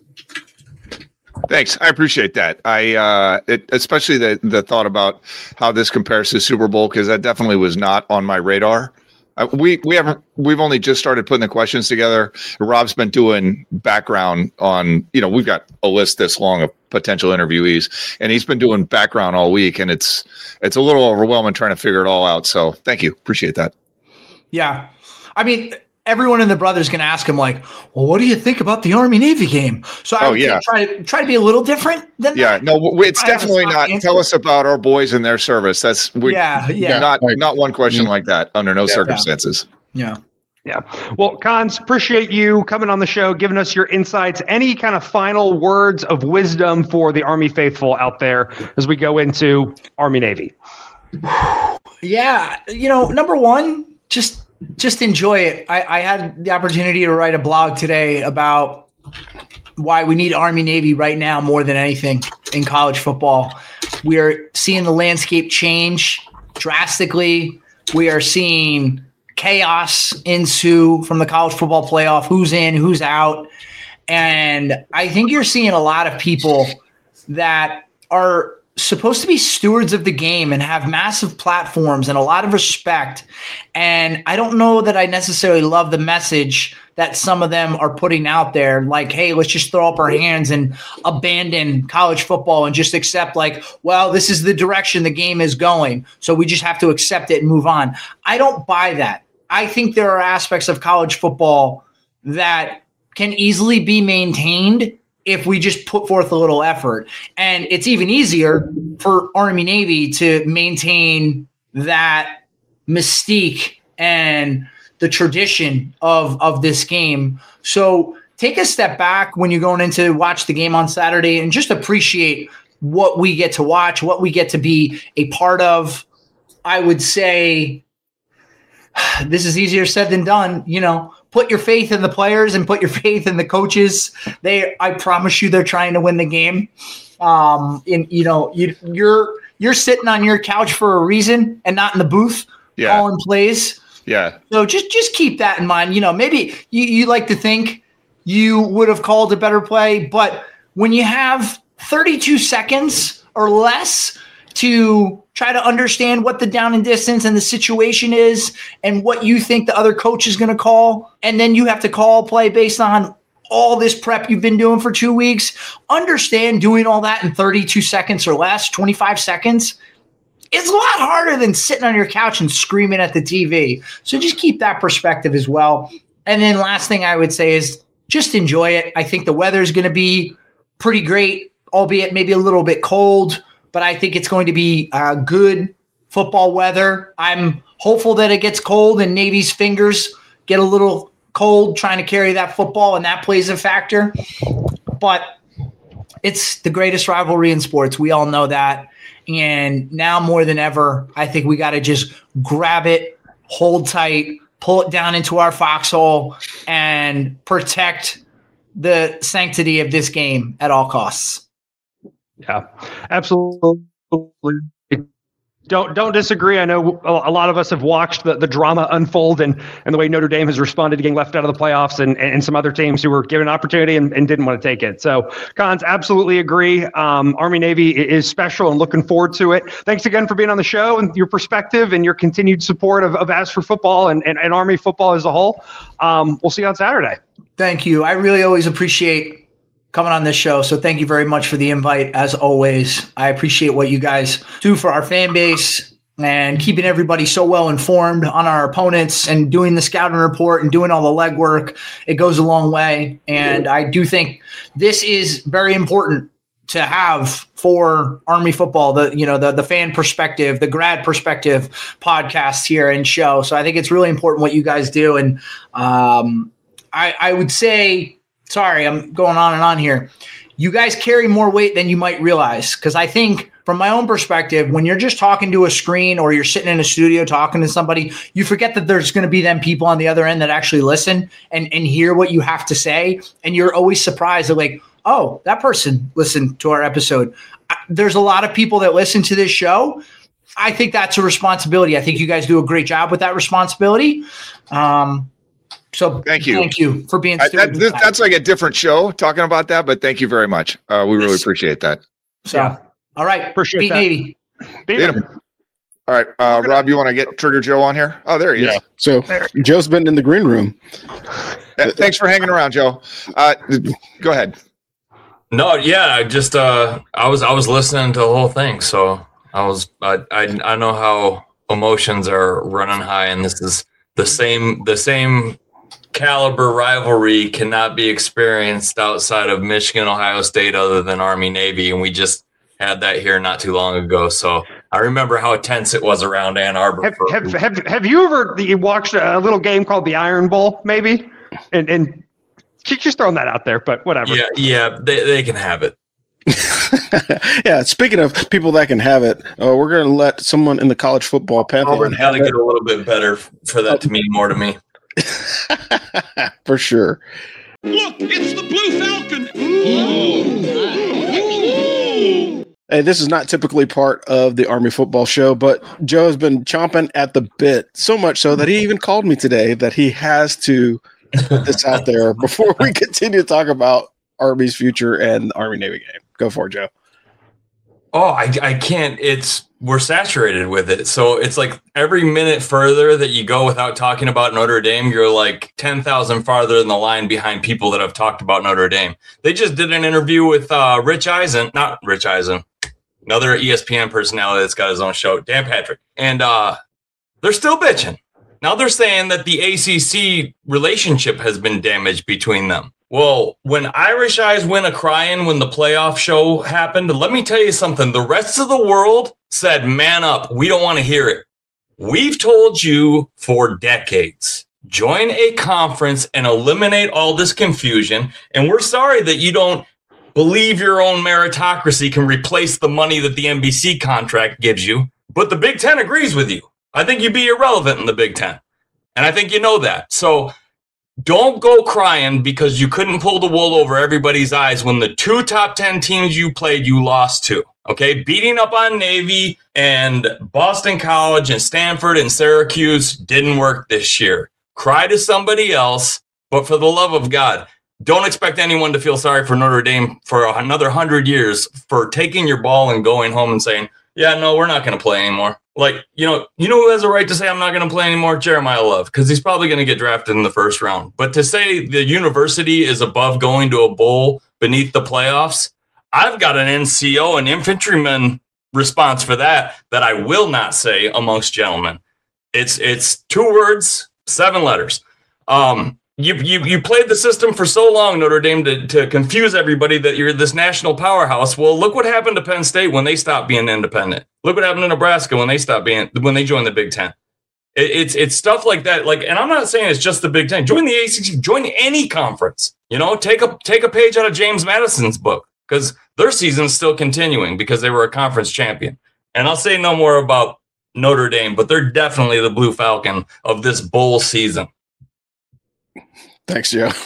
Thanks. I appreciate that. I uh, it, especially the the thought about how this compares to Super Bowl, because that definitely was not on my radar. Uh, we we haven't we've only just started putting the questions together. Rob's been doing background on, you know, we've got a list this long of potential interviewees, and he's been doing background all week, and it's it's a little overwhelming trying to figure it all out. So thank you. Appreciate that. Yeah. I mean, everyone in the Brothers can ask him like, well, what do you think about the Army Navy game? So I oh, would yeah. try to try to be a little different than yeah, that. no, it's definitely not. Answer. Tell us about our boys and their service. That's we, yeah, yeah. Not Like, not one question yeah. like that under no Yeah. circumstances. Yeah. Yeah. Well, Cons, appreciate you coming on the show, giving us your insights. Any kind of final words of wisdom for the Army faithful out there as we go into Army Navy? Yeah. You know, number one, just just enjoy it. I, I had the opportunity to write a blog today about why we need Army Navy right now more than anything in college football. We are seeing the landscape change drastically. We are seeing chaos ensue from the college football playoff, who's in, who's out. And I think you're seeing a lot of people that are supposed to be stewards of the game and have massive platforms and a lot of respect. And I don't know that I necessarily love the message that some of them are putting out there. Like, hey, let's just throw up our hands and abandon college football and just accept like, well, this is the direction the game is going. So we just have to accept it and move on. I don't buy that. I think there are aspects of college football that can easily be maintained if we just put forth a little effort. And it's even easier for Army Navy to maintain that mystique and the tradition of, of this game. So take a step back when you're going in to watch the game on Saturday and just appreciate what we get to watch, what we get to be a part of. I would say this is easier said than done. You know, put your faith in the players and put your faith in the coaches. They, I promise you, they're trying to win the game. Um, and you know, you, you're you're sitting on your couch for a reason and not in the booth yeah. calling plays. Yeah. So just just keep that in mind. You know, maybe you, you like to think you would have called a better play, but when you have thirty-two seconds or less to try to understand what the down and distance and the situation is and what you think the other coach is going to call, and then you have to call play based on all this prep you've been doing for two weeks, understand doing all that in thirty-two seconds or less, twenty-five seconds, it's a lot harder than sitting on your couch and screaming at the T V. So just keep that perspective as well. And then last thing I would say is just enjoy it. I think the weather is going to be pretty great, albeit maybe a little bit cold, but I think it's going to be uh, good football weather. I'm hopeful that it gets cold and Navy's fingers get a little cold trying to carry that football, and that plays a factor. But it's the greatest rivalry in sports. We all know that. And now more than ever, I think we got to just grab it, hold tight, pull it down into our foxhole, and protect the sanctity of this game at all costs. Yeah, absolutely. Don't don't disagree. I know a lot of us have watched the, the drama unfold and, and the way Notre Dame has responded to getting left out of the playoffs, and, and some other teams who were given an opportunity and, and didn't want to take it. So, Cons, absolutely agree. Um, Army Navy is special and looking forward to it. Thanks again for being on the show and your perspective and your continued support of, of As for Football and, and, and Army football as a whole. Um, we'll see you on Saturday. Thank you. I really always appreciate coming on this show. So thank you very much for the invite. As always, I appreciate what you guys do for our fan base and keeping everybody so well informed on our opponents and doing the scouting report and doing all the legwork. It goes a long way. And I do think this is very important to have for Army football, the, you know, the, the fan perspective, the grad perspective podcast here and show. So I think it's really important what you guys do. And um, I, I would say, sorry, I'm going on and on here. You guys carry more weight than you might realize, because I think from my own perspective, when you're just talking to a screen or you're sitting in a studio talking to somebody, you forget that there's going to be them people on the other end that actually listen and, and hear what you have to say. And you're always surprised. They're like, oh, that person listened to our episode. There's a lot of people that listen to this show. I think that's a responsibility. I think you guys do a great job with that responsibility. Um, So thank you. Thank you for being I, that, this, that's like a different show talking about that, but thank you very much. Uh, we really appreciate that. So, yeah. All right. Appreciate Beat that. Navy. Beat Beat 'em. All right. Uh, Rob, you want to get Trigger Joe on here? Oh, there he Yeah. is. So Joe's been in the green room. Uh, Thanks for hanging around, Joe. Uh, go ahead. No, yeah, I just uh, I was I was listening to the whole thing, so I was I I, I know how emotions are running high, and this is the same the same caliber rivalry cannot be experienced outside of Michigan, Ohio State, other than Army Navy, and we just had that here not too long ago. So I remember how tense it was around Ann Arbor. Have, for- have, have, have you ever you watched a little game called the Iron Bowl, maybe? And and just throwing that out there, but whatever. yeah, yeah, they they can have it. Yeah, speaking of people that can have it, uh, we're going to let someone in the college football pantheon Auburn had to get a little bit better for that to mean more to me. for sure. Look, it's the Blue Falcon. Hey, this is not typically part of the Army football show, but Joe has been chomping at the bit, so much so that he even called me today that he has to put this out there before we continue to talk about Army's future and the Army-Navy game. Go for it, Joe. Oh, I, I can't. It's we're saturated with it. So it's like every minute further that you go without talking about Notre Dame, you're like ten thousand farther in the line behind people that have talked about Notre Dame. They just did an interview with uh, Rich Eisen, not Rich Eisen, another E S P N personality that's got his own show, Dan Patrick. And uh, they're still bitching. Now they're saying that the A C C relationship has been damaged between them. Well, when Irish Eyes went a crying when the playoff show happened, let me tell you something. The rest of the world said, man up. We don't want to hear it. We've told you for decades, join a conference and eliminate all this confusion. And we're sorry that you don't believe your own meritocracy can replace the money that the N B C contract gives you. But the Big Ten agrees with you. I think you'd be irrelevant in the Big Ten. And I think you know that. So don't go crying because you couldn't pull the wool over everybody's eyes when the two top ten teams you played, you lost to. Okay, beating up on Navy and Boston College and Stanford and Syracuse didn't work this year. Cry to somebody else, but for the love of God, don't expect anyone to feel sorry for Notre Dame for another hundred years for taking your ball and going home and saying, yeah, no, we're not going to play anymore. Like, you know, you know who has a right to say I'm not going to play anymore? Jeremiah Love, because he's probably going to get drafted in the first round. But to say the university is above going to a bowl beneath the playoffs, I've got an N C O, an infantryman response for that, that I will not say amongst gentlemen. It's it's two words, seven letters. Um, you you you played the system for so long, Notre Dame, to, to confuse everybody that you're this national powerhouse. Well, look what happened to Penn State when they stopped being independent. Look what happened to Nebraska when they stopped being when they joined the Big Ten. It, it's it's stuff like that. Like, and I'm not saying it's just the Big Ten. Join the A C C. Join any conference. You know, take a take a page out of James Madison's book because their season's still continuing because they were a conference champion. And I'll say no more about Notre Dame, but they're definitely the Blue Falcon of this bowl season. Thanks, Joe.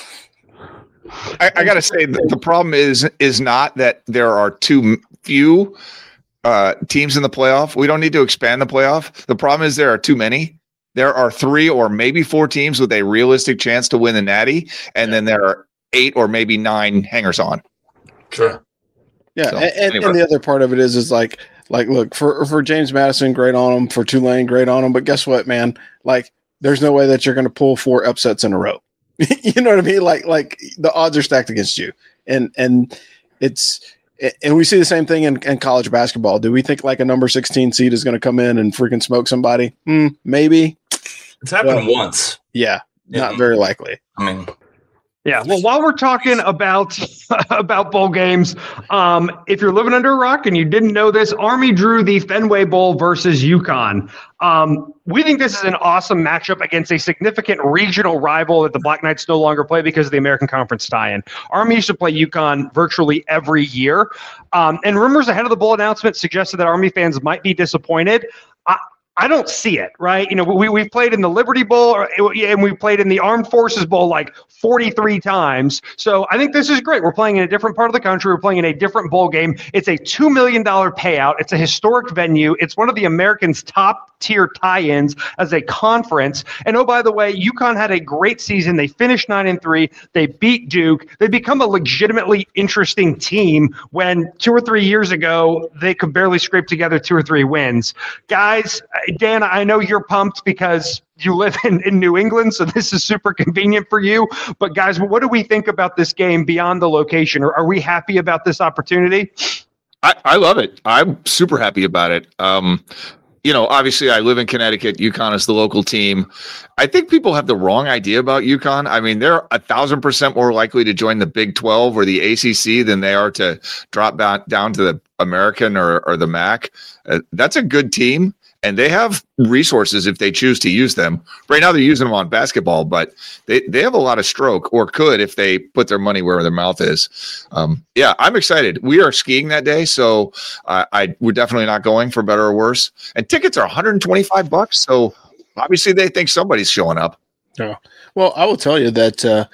I, I got to say, the, the problem is is not that there are too few uh, teams in the playoff. We don't need to expand the playoff. The problem is there are too many. There are three or maybe four teams with a realistic chance to win the Natty, and then there are eight or maybe nine hangers on. Sure. Yeah, So, and, anyway. and the other part of it is is like like look for for James Madison, great on him. For Tulane, great on him. But guess what, man? Like, there's no way that you're going to pull four upsets in a row. You know what I mean? Like, like the odds are stacked against you, and and it's and we see the same thing in, in college basketball. Do we think like a number sixteen seed is going to come in and freaking smoke somebody? Hmm, maybe. It's happened Well, once. Yeah, not Yeah. very likely. I mean, Yeah, well, while we're talking about about bowl games, um, if you're living under a rock and you didn't know this, Army drew the Fenway Bowl versus UConn. Um, we think this is an awesome matchup against a significant regional rival that the Black Knights no longer play because of the American Conference tie-in. Army used to play UConn virtually every year, um, and rumors ahead of the bowl announcement suggested that Army fans might be disappointed. I, I don't see it, right? You know, we, we've played in the Liberty Bowl and we played in the Armed Forces Bowl like forty-three times. So I think this is great. We're playing in a different part of the country. We're playing in a different bowl game. It's a two million dollars payout. It's a historic venue. It's one of the Americans' top tier tie-ins as a conference. And oh, by the way, UConn had a great season. They finished nine and three. They beat Duke. They become a legitimately interesting team when two or three years ago, they could barely scrape together two or three wins. Guys, Dan, I know you're pumped because you live in, in New England, so this is super convenient for you. But guys, what do we think about this game beyond the location? Are, are we happy about this opportunity? I, I love it. I'm super happy about it. Um, you know, obviously I live in Connecticut. UConn is the local team. I think people have the wrong idea about UConn. I mean, they're a thousand percent more likely to join the Big twelve or the A C C than they are to drop down, down to the American or, or the M A C. Uh, that's a good team. And they have resources if they choose to use them. Right now, they're using them on basketball, but they, they have a lot of stroke, or could if they put their money where their mouth is. Um, yeah, I'm excited. We are skiing that day, so uh, I we're definitely not going, for better or worse. And tickets are one hundred twenty-five bucks, so obviously they think somebody's showing up. Yeah. Well, I will tell you that uh,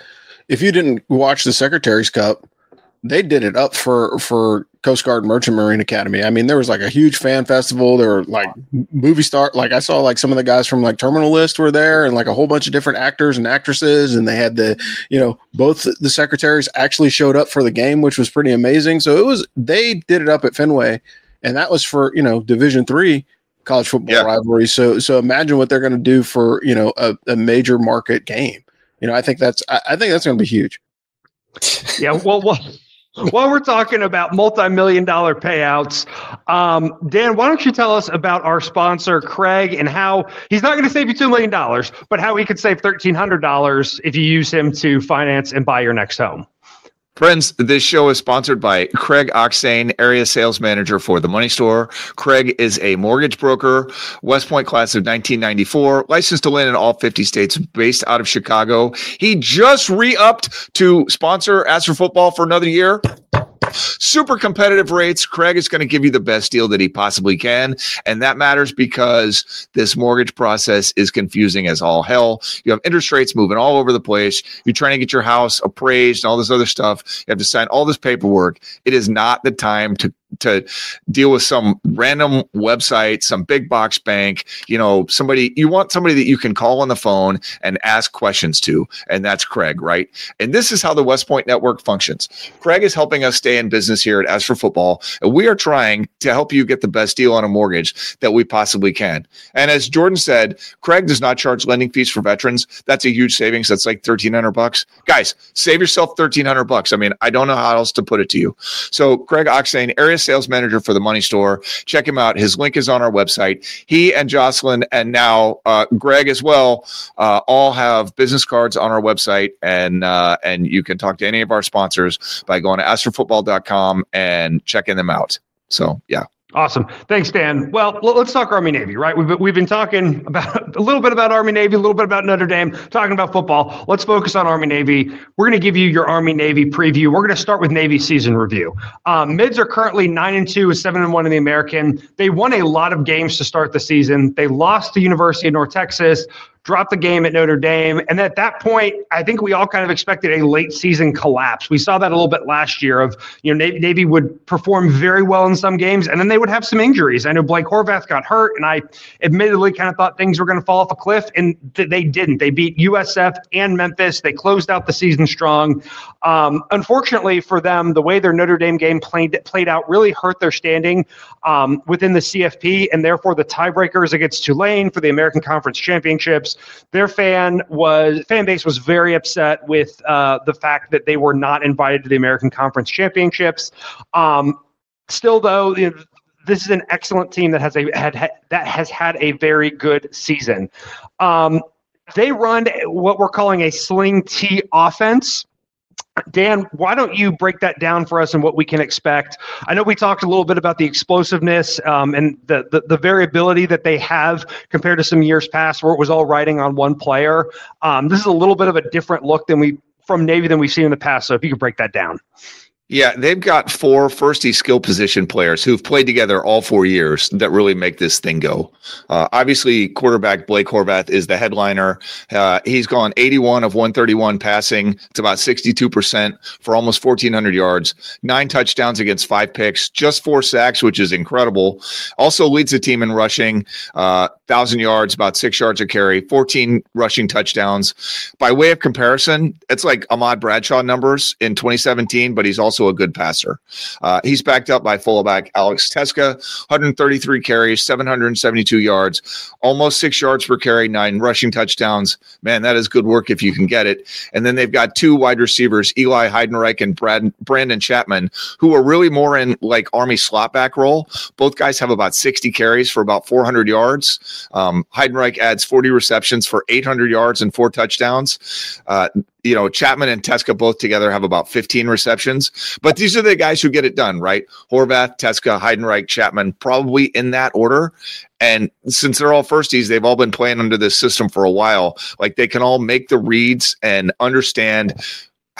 if you didn't watch the Secretary's Cup, they did it up for, for Coast Guard Merchant Marine Academy. I mean, there was like a huge fan festival. There were like movie star, like I saw like some of the guys from like Terminal List were there, and like a whole bunch of different actors and actresses. And they had the, you know, both the secretaries actually showed up for the game, which was pretty amazing. So it was, they did it up at Fenway, and that was for, you know, Division three college football yeah. rivalry. So, so imagine what they're going to do for, you know, a, a major market game. You know, I think that's, I, I think that's going to be huge. Yeah. Well, well, while we're talking about multi-million dollar payouts, um, Dan, why don't you tell us about our sponsor, Craig, and how he's not going to save you two million dollars, but how he could save thirteen hundred dollars if you use him to finance and buy your next home. Friends, this show is sponsored by Craig Oxane, area sales manager for The Money Store. Craig is a mortgage broker, West Point class of nineteen ninety-four, licensed to lend in all fifty states, based out of Chicago. He just re-upped to sponsor Ask for Football for another year. Super competitive rates. Craig is going to give you the best deal that he possibly can. And that matters because this mortgage process is confusing as all hell. You have interest rates moving all over the place. You're trying to get your house appraised and all this other stuff. You have to sign all this paperwork. It is not the time to to deal with some random website, some big box bank, you know, somebody, you want somebody that you can call on the phone and ask questions to. And that's Craig, right? And this is how the West Point Network functions. Craig is helping us stay in business here at Ask for Football. And we are trying to help you get the best deal on a mortgage that we possibly can. And as Jordan said, Craig does not charge lending fees for veterans. That's a huge savings. That's like thirteen hundred bucks. Guys, save yourself thirteen hundred bucks. I mean, I don't know how else to put it to you. So Craig Oxane, area sales manager for The Money Store. Check him out. His link is on our website. He and Jocelyn, and now uh, Greg as well, uh, all have business cards on our website, and uh, and you can talk to any of our sponsors by going to ask for football dot com and checking them out. So, yeah. Awesome. Thanks, Dan. Well, let's talk Army-Navy, right? We've been, we've been talking about a little bit about Army-Navy, a little bit about Notre Dame, talking about football. Let's focus on Army-Navy. We're going to give you your Army-Navy preview. We're going to start with Navy season review. Um, Mids are currently nine and two with seven and one in the American. They won a lot of games to start the season. They lost to University of North Texas, dropped the game at Notre Dame. And at that point, I think we all kind of expected a late season collapse. We saw that a little bit last year of, you know, Navy, Navy would perform very well in some games, and then they would have some injuries. I know Blake Horvath got hurt, and I admittedly kind of thought things were going to fall off a cliff, and th- they didn't. They beat U S F and Memphis. They closed out the season strong. Um, unfortunately for them, the way their Notre Dame game played, played out really hurt their standing um, within the C F P, and therefore the tiebreakers against Tulane for the American Conference Championships. Their fan was fan base was very upset with uh, the fact that they were not invited to the American Conference Championships. Um, still, though, you know, this is an excellent team that has a had, had that has had a very good season. Um, they run what we're calling a sling T offense. Dan, why don't you break that down for us and what we can expect? I know we talked a little bit about the explosiveness um, and the, the the variability that they have compared to some years past where it was all riding on one player. Um, this is a little bit of a different look than we from Navy than we've seen in the past. So if you could break that down. Yeah, they've got four first-team skill position players who've played together all four years that really make this thing go. Uh, obviously, quarterback Blake Horvath is the headliner. Uh, he's gone eighty-one of one thirty-one passing. It's about sixty-two percent for almost fourteen hundred yards, nine touchdowns against five picks, just four sacks, which is incredible. Also leads the team in rushing, uh, one thousand yards, about six yards a carry, fourteen rushing touchdowns. By way of comparison, it's like Ahmad Bradshaw numbers in twenty seventeen, but he's also a good passer. Uh, he's backed up by fullback Alex Teska, one hundred thirty-three carries, seven hundred seventy-two yards, almost six yards per carry, nine rushing touchdowns. Man, that is good work if you can get it. And then they've got two wide receivers, Eli Heidenreich and Brad, Brandon Chapman, who are really more in like Army slot back role. Both guys have about sixty carries for about four hundred yards. Um, Heidenreich adds forty receptions for eight hundred yards and four touchdowns. Uh, You know, Chapman and Teska both together have about fifteen receptions. But these are the guys who get it done, right? Horvath, Teska, Heidenreich, Chapman, probably in that order. And since they're all firsties, they've all been playing under this system for a while. Like they can all make the reads and understand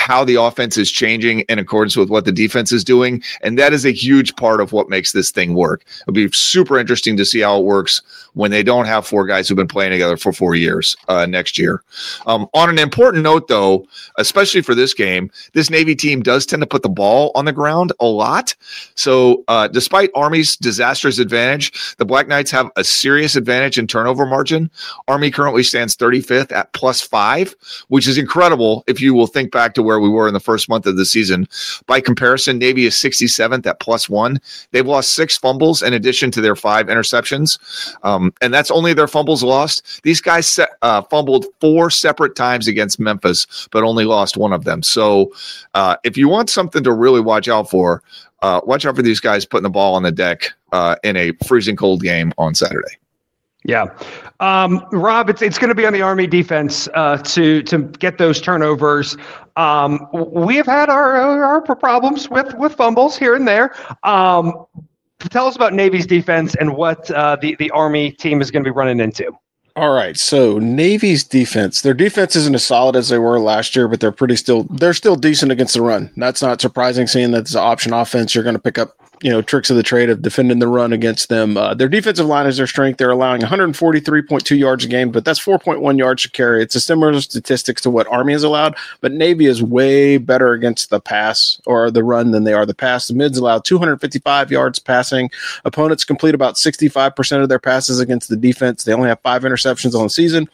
how the offense is changing in accordance with what the defense is doing. And that is a huge part of what makes this thing work. It'll be super interesting to see how it works when they don't have four guys who've been playing together for four years uh, next year. Um, on an important note, though, especially for this game, this Navy team does tend to put the ball on the ground a lot. So uh, despite Army's disastrous advantage, the Black Knights have a serious advantage in turnover margin. Army currently stands thirty-fifth at plus five, which is incredible if you will think back to where we were in the first month of the season. By comparison, Navy is sixty-seventh at plus one. They've lost six fumbles in addition to their five interceptions. Um, and that's only their fumbles lost. These guys set, uh, fumbled four separate times against Memphis, but only lost one of them. So uh, if you want something to really watch out for, uh, watch out for these guys putting the ball on the deck uh, in a freezing cold game on Saturday. Yeah. Um, Rob, it's it's going to be on the Army defense uh, to to get those turnovers. Um, we have had our, our problems with, with fumbles here and there. Um, tell us about Navy's defense and what uh, the, the Army team is going to be running into. All right, so Navy's defense, their defense isn't as solid as they were last year, but they're pretty still they're still decent against the run. That's not surprising, seeing that it's an option offense. You're going to pick up, you know, tricks of the trade of defending the run against them. Uh, their defensive line is their strength. They're allowing one forty-three point two yards a game, but that's four point one yards to carry. It's a similar statistics to what Army has allowed, but Navy is way better against the pass or the run than they are the pass. The mids allow two fifty-five yards passing. Opponents complete about sixty-five percent of their passes against the defense. They only have five interceptions on the season.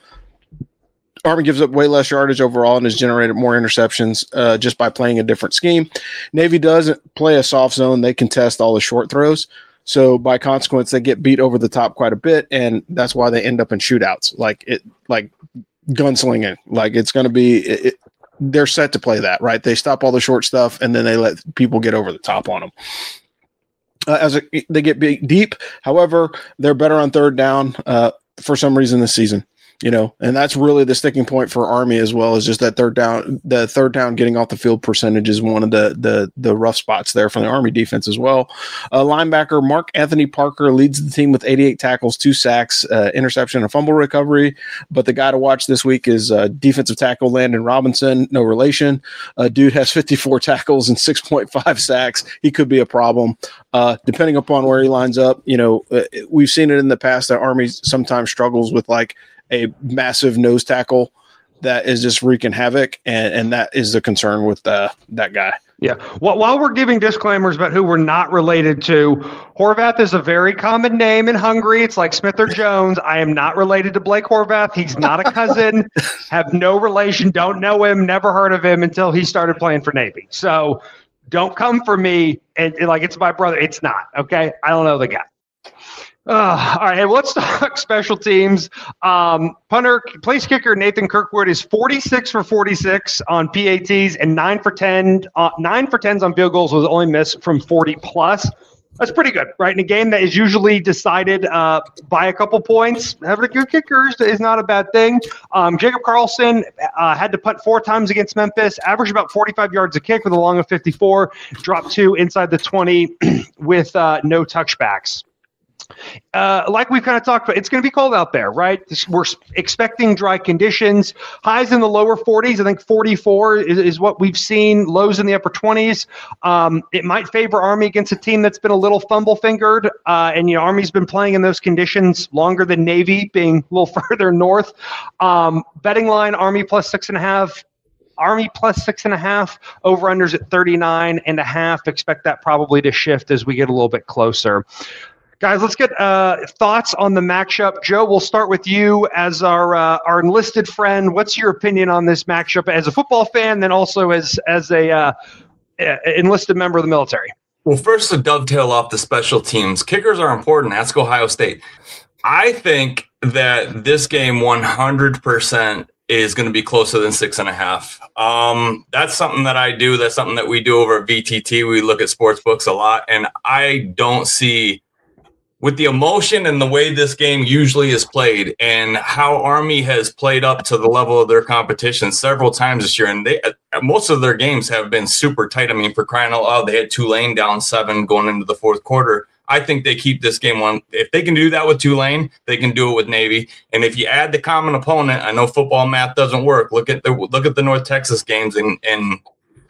Army gives up way less yardage overall and has generated more interceptions uh, just by playing a different scheme. Navy doesn't play a soft zone. They contest all the short throws. So by consequence, they get beat over the top quite a bit, and that's why they end up in shootouts, like it, like gunslinging. Like it's going to be, it, it, they're set to play that, right? They stop all the short stuff, and then they let people get over the top on them. Uh, as a, they get beat deep, however, they're better on third down uh, for some reason this season. You know, and that's really the sticking point for Army as well, is just that third down, the third down getting off the field percentage is one of the the the rough spots there for the Army defense as well. Uh, linebacker Mark Anthony Parker leads the team with eighty-eight tackles, two sacks, uh, interception, and fumble recovery. But the guy to watch this week is uh, defensive tackle Landon Robinson, no relation. Uh, dude has fifty-four tackles and six point five sacks. He could be a problem. Uh, depending upon where he lines up, you know, uh, we've seen it in the past that Army sometimes struggles with like a massive nose tackle that is just wreaking havoc, and, and that is the concern with uh, that guy. Yeah. Well, while we're giving disclaimers about who we're not related to, Horvath is a very common name in Hungary. It's like Smith or Jones. I am not related to Blake Horvath. He's not a cousin. Have no relation. Don't know him. Never heard of him until he started playing for Navy. So don't come for me and, and like it's my brother. It's not. Okay. I don't know the guy. Uh, all right, well, let's talk special teams. Um, punter, place kicker Nathan Kirkwood is forty-six for forty-six on P A Ts and nine for ten, uh, nine for tens on field goals, was only missed from forty plus. That's pretty good, right? In a game that is usually decided uh, by a couple points, having a good kicker is not a bad thing. Um, Jacob Carlson uh, had to punt four times against Memphis, averaged about forty-five yards a kick with a long of fifty-four, dropped two inside the twenty with uh, no touchbacks. Uh, like we've kind of talked about, it's going to be cold out there, right? We're expecting dry conditions. Highs in the lower forties. I think forty-four is, is what we've seen. Lows in the upper twenties. Um, it might favor Army against a team that's been a little fumble-fingered. Uh, and, you know, Army's been playing in those conditions longer than Navy, being a little further north. Um, betting line, Army plus six and a half. Army plus six and a half, over-unders at thirty-nine and a half. Expect that probably to shift as we get a little bit closer. Guys, let's get uh, thoughts on the matchup. Joe, we'll start with you as our uh, our enlisted friend. What's your opinion on this matchup as a football fan, then also as as a uh, enlisted member of the military? Well, first to dovetail off the special teams, kickers are important. Ask Ohio State. I think that this game one hundred percent is going to be closer than six and a half. Um, that's something that I do. That's something that we do over at V T T. We look at sports books a lot, and I don't see, with the emotion and the way this game usually is played and how Army has played up to the level of their competition several times this year, and they most of their games have been super tight. I mean, for crying out loud, they had Tulane down seven going into the fourth quarter. I think they keep this game one. If they can do that with Tulane, they can do it with Navy. And if you add the common opponent, I know football math doesn't work. Look at the look at the North Texas games and and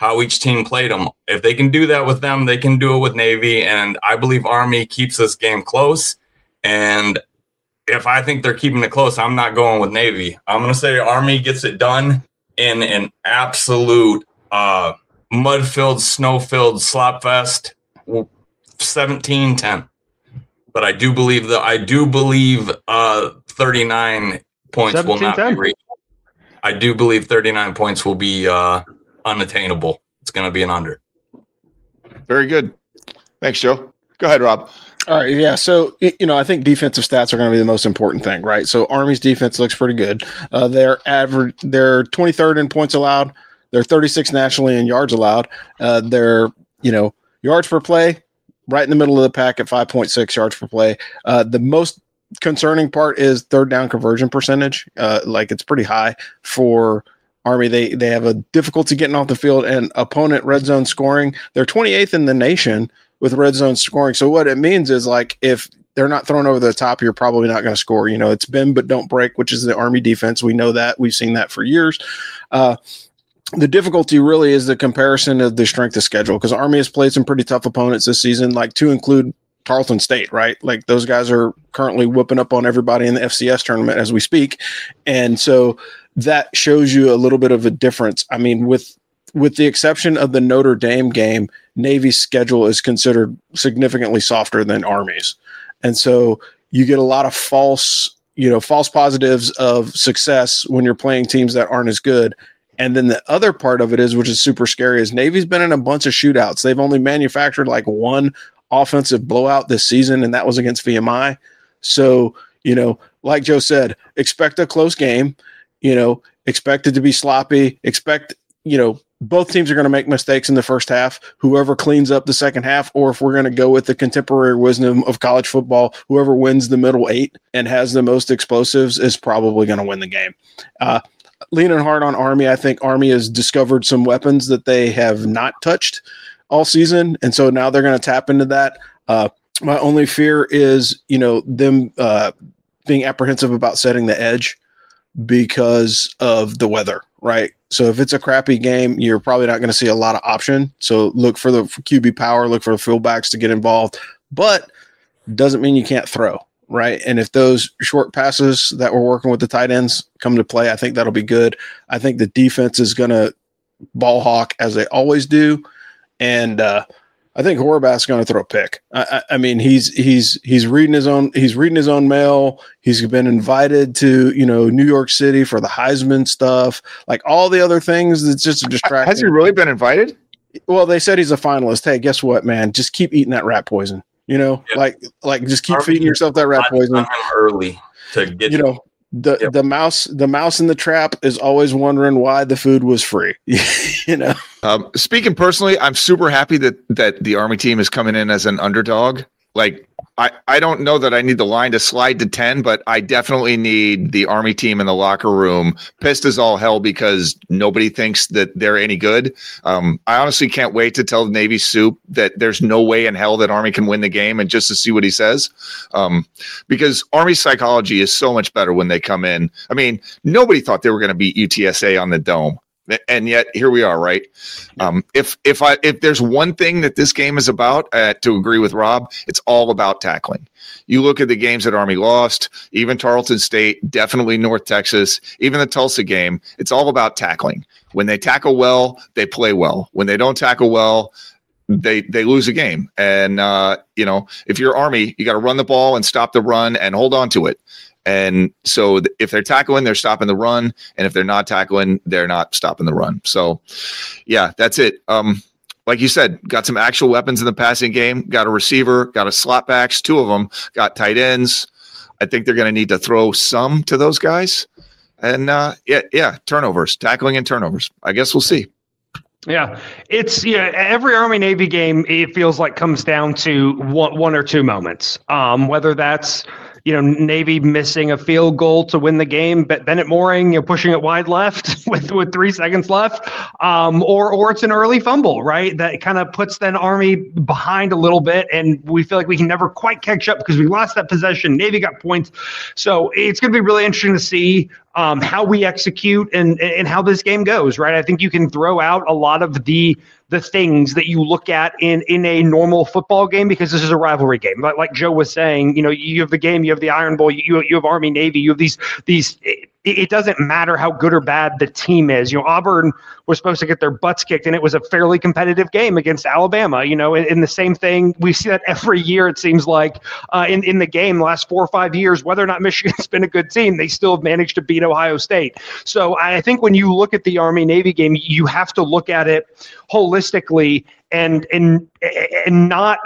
how each team played them. If they can do that with them, they can do it with Navy. And I believe Army keeps this game close. And if I think they're keeping it close, I'm not going with Navy. I'm going to say Army gets it done in an absolute uh, mud-filled, snow-filled slop fest, seventeen ten. But I do believe that I do believe uh, thirty-nine points will not be reached. I do believe thirty-nine points will be uh, unattainable. It's going to be an under. Very good. Thanks, Joe. Go ahead, Rob. All right, yeah. So, you know, I think defensive stats are going to be the most important thing, right? So Army's defense looks pretty good. Uh, they're average. They're twenty-third in points allowed. They're thirty-sixth nationally in yards allowed. Uh, they're, you know, yards per play, right in the middle of the pack at five point six yards per play. Uh, the most concerning part is third down conversion percentage. Uh, like it's pretty high for Army. They they have a difficulty getting off the field and opponent red zone scoring. They're twenty-eighth in the nation with red zone scoring. So what it means is, like, if they're not thrown over the top, you're probably not going to score. You know, it's bend but don't break, which is the Army defense. We know that. We've seen that for years. Uh, the difficulty really is the comparison of the strength of schedule, because Army has played some pretty tough opponents this season, like to include Tarleton State, right? Like those guys are currently whooping up on everybody in the F C S tournament as we speak. And so that shows you a little bit of a difference. I mean, with with the exception of the Notre Dame game, Navy's schedule is considered significantly softer than Army's. And so you get a lot of false, you know, false positives of success when you're playing teams that aren't as good. And then the other part of it is, which is super scary, is Navy's been in a bunch of shootouts. They've only manufactured like one offensive blowout this season, and that was against V M I. So, you know, like Joe said, expect a close game, you know, expect it to be sloppy, expect, you know, both teams are going to make mistakes in the first half. Whoever cleans up the second half, or if we're going to go with the contemporary wisdom of college football, whoever wins the middle eight and has the most explosives is probably going to win the game. Uh, leaning hard on Army, I think Army has discovered some weapons that they have not touched all season, and so now they're going to tap into that. Uh, my only fear is, you know, them uh, being apprehensive about setting the edge because of the weather, right? So if it's a crappy game, you're probably not going to see a lot of option. So look for the for Q B power, look for the fullbacks to get involved, but doesn't mean you can't throw, right? And if those short passes that we're working with the tight ends come to play, I think that'll be good. I think the defense is going to ball hawk as they always do. And uh, I think Horvath's going to throw a pick. I, I, I mean, he's he's he's reading his own he's reading his own mail. He's been invited to, you know, New York City for the Heisman stuff, like all the other things. That's just a distraction. Has he really been invited? Well, they said he's a finalist. Hey, guess what, man? Just keep eating that rat poison. You know, yeah. like like just keep Army feeding yourself that rat poison early to get you know. The yep. the mouse the mouse in the trap is always wondering why the food was free. You know. Um, speaking personally, I'm super happy that that the Army team is coming in as an underdog. Like, I, I don't know that I need the line to slide to ten, but I definitely need the Army team in the locker room pissed as all hell because nobody thinks that they're any good. Um, I honestly can't wait to tell Navy Soup that there's no way in hell that Army can win the game, and just to see what he says. Um, because Army psychology is so much better when they come in. I mean, nobody thought they were going to beat U T S A on the Dome. And yet here we are, right? Um, if if I if there's one thing that this game is about, uh, to agree with Rob, it's all about tackling. You look at the games that Army lost, even Tarleton State, definitely North Texas, even the Tulsa game. It's all about tackling. When they tackle well, they play well. When they don't tackle well, they they lose a game. And uh, you know, if you're Army, you got to run the ball and stop the run and hold on to it. And so th- if they're tackling, they're stopping the run. And if they're not tackling, they're not stopping the run. So, yeah, that's it. Um, like you said, got some actual weapons in the passing game. Got a receiver, got a slot backs, two of them, got tight ends. I think they're going to need to throw some to those guys. And, uh, yeah, yeah, turnovers, tackling and turnovers. I guess we'll see. Yeah, it's yeah. Every Army Navy game, it feels like comes down to one, one or two moments. Um, whether that's, you know, Navy missing a field goal to win the game, but Bennett Mooring, you know, pushing it wide left with, with three seconds left, um, or or it's an early fumble, right? That kind of puts then Army behind a little bit, and we feel like we can never quite catch up because we lost that possession. Navy got points, so it's going to be really interesting to see um, how we execute and and how this game goes, right? I think you can throw out a lot of the the things that you look at in in a normal football game because this is a rivalry game. Like, like Joe was saying, you know, you have the game, you have the Iron Bowl, you you have Army Navy, you have these these. It, it doesn't matter how good or bad the team is. You know, Auburn was supposed to get their butts kicked, and it was a fairly competitive game against Alabama. You know, and, and the same thing we see that every year. It seems like uh, in in the game the last four or five years, whether or not Michigan's been a good team, they still have managed to beat Ohio State. So I think when you look at the Army Navy game, you have to look at it holistically and and and not.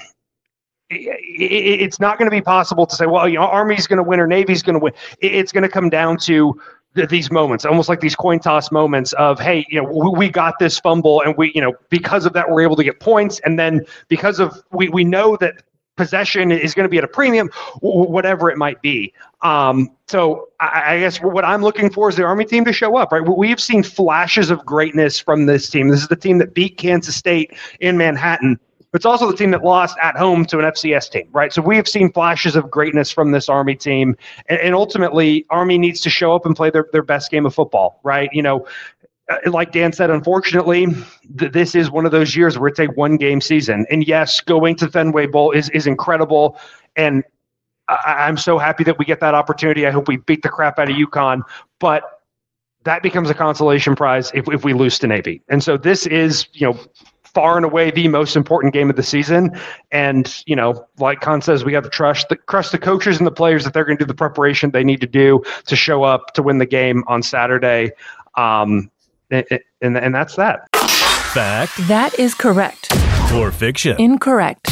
It's not going to be possible to say, well, you know, Army's going to win or Navy's going to win. It's going to come down to th- these moments, almost like these coin toss moments of, hey, you know, we, we got this fumble, and we, you know, because of that, we're able to get points, and then because of we we know that possession is going to be at a premium, w- whatever it might be. Um, so I, I guess what I'm looking for is the Army team to show up, right? We've seen flashes of greatness from this team. This is the team that beat Kansas State in Manhattan. It's also the team that lost at home to an F C S team, right? So we have seen flashes of greatness from this Army team, and, and ultimately, Army needs to show up and play their, their best game of football, right? You know, like Dan said, unfortunately, th- this is one of those years where it's a one-game season. And yes, going to Fenway Bowl is is incredible, and I- I'm so happy that we get that opportunity. I hope we beat the crap out of UConn, but that becomes a consolation prize if, if we lose to Navy. And so this is, you know, far and away the most important game of the season. And, you know, like Con says, we have to trust the, trust the coaches and the players that they're going to do the preparation they need to do to show up to win the game on Saturday. Um, and, and, and that's that. Fact. That is correct. Or fiction. Incorrect.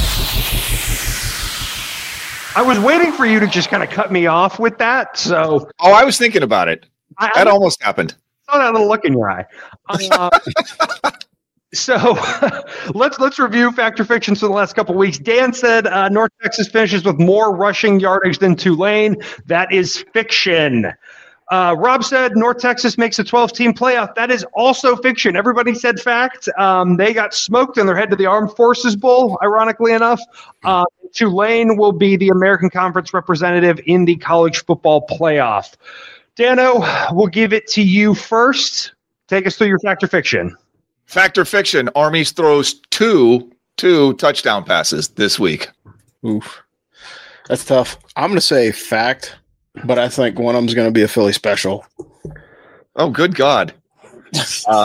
I was waiting for you to just kind of cut me off with that. So, oh, I was thinking about it. I, that I almost happened. Saw that little look in your eye. Uh, So let's let's review fact or fiction for the last couple of weeks. Dan said uh, North Texas finishes with more rushing yardage than Tulane. That is fiction. Uh, Rob said North Texas makes a twelve-team playoff. That is also fiction. Everybody said fact. Um, they got smoked and they're headed to the Armed Forces Bowl, ironically enough. Uh, Tulane will be the American Conference representative in the college football playoff. Dano, we'll give it to you first. Take us through your fact or fiction. Fact or fiction, Army throws two two touchdown passes this week. Oof. That's tough. I'm going to say fact, but I think one of them's going to be a Philly special. Oh, good God. Uh,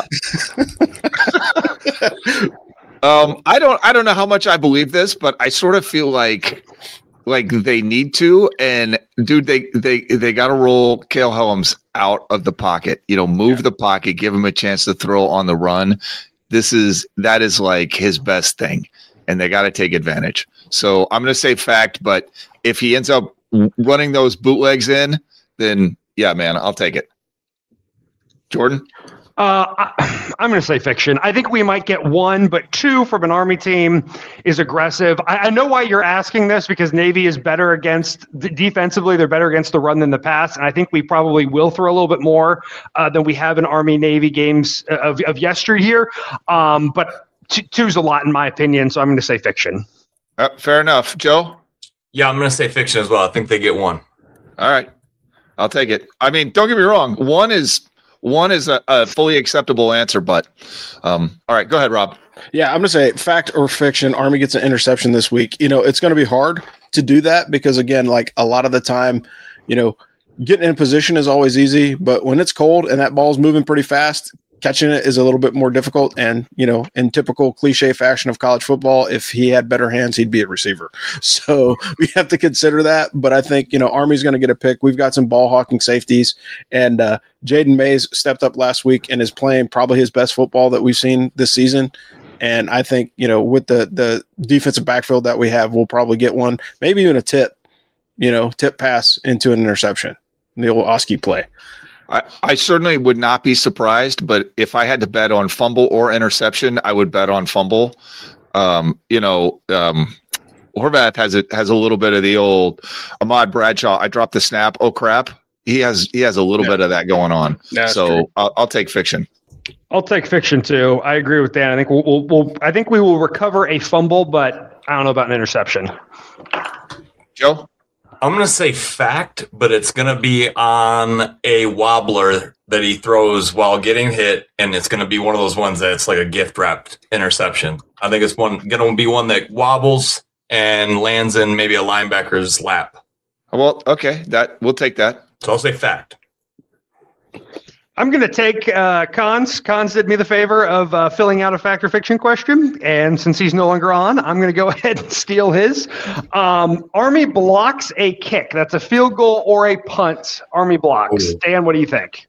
um, I don't I don't know how much I believe this, but I sort of feel like like they need to. And dude, they they they got to roll Cale Helms out of the pocket. You know, move yeah. the pocket, give him a chance to throw on the run. This is that is like his best thing, and they got to take advantage. So I'm going to say fact, but if he ends up running those bootlegs in, then yeah, man, I'll take it. Jordan? Uh, I, I'm going to say fiction. I think we might get one, but two from an Army team is aggressive. I, I know why you're asking this, because Navy is better against defensively. They're better against the run than the pass, and I think we probably will throw a little bit more uh, than we have in Army Navy games of, of yesteryear. Um, but t- two's a lot in my opinion, so I'm going to say fiction. Uh, fair enough, Joe. Yeah, I'm going to say fiction as well. I think they get one. All right, I'll take it. I mean, don't get me wrong. One is. One is a, a fully acceptable answer, but um, all right, go ahead, Rob. Yeah, I'm going to say fact or fiction. Army gets an interception this week. You know, it's going to be hard to do that because, again, like a lot of the time, you know, getting in position is always easy, but when it's cold and that ball's moving pretty fast, catching it is a little bit more difficult. And, you know, in typical cliche fashion of college football, if he had better hands, he'd be a receiver. So we have to consider that. But I think, you know, Army's going to get a pick. We've got some ball hawking safeties, and uh, Jaden Mays stepped up last week and is playing probably his best football that we've seen this season. And I think, you know, with the, the defensive backfield that we have, we'll probably get one, maybe even a tip, you know, tip pass into an interception, the old Oski play. I, I certainly would not be surprised, but if I had to bet on fumble or interception, I would bet on fumble. Um, you know, um, Horvath has a, has a little bit of the old Ahmad Bradshaw. I dropped the snap. Oh crap. He has, he has a little yeah. bit of that going on. That's so I'll, I'll take fiction. I'll take fiction too. I agree with Dan. I think we'll, we'll, we'll, I think we will recover a fumble, but I don't know about an interception. Joe? I'm going to say fact, but it's going to be on a wobbler that he throws while getting hit, and it's going to be one of those ones that's like a gift-wrapped interception. I think it's one going to be one that wobbles and lands in maybe a linebacker's lap. Well, okay, that we'll take that. So I'll say fact. I'm going to take uh, Cons. Cons did me the favor of uh, filling out a fact or fiction question, and since he's no longer on, I'm going to go ahead and steal his. Um, Army blocks a kick. That's a field goal or a punt. Army blocks. Ooh. Dan, what do you think?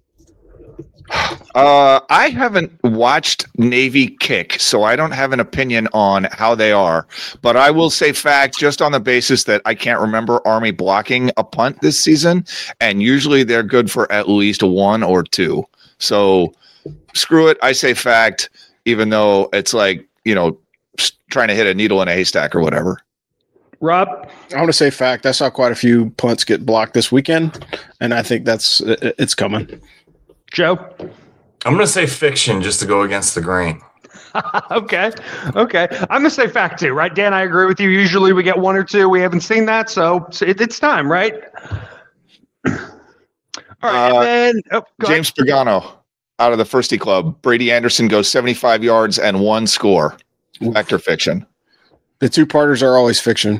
Uh, I haven't watched Navy kick, so I don't have an opinion on how they are. But I will say fact just on the basis that I can't remember Army blocking a punt this season, and usually they're good for at least one or two. So screw it. I say fact, even though it's like, you know, trying to hit a needle in a haystack or whatever. Rob? I want to say fact. I saw quite a few punts get blocked this weekend, and I think that's it's coming. Joe? I'm going to say fiction just to go against the grain. okay. Okay. I'm going to say fact too, right? Dan, I agree with you. Usually we get one or two. We haven't seen that, so, so it, it's time, right? All right. Uh, and then, oh, go James Pagano out of the Firsty Club. Brady Anderson goes seventy-five yards and one score. Fact or fiction? The two-parters are always fiction.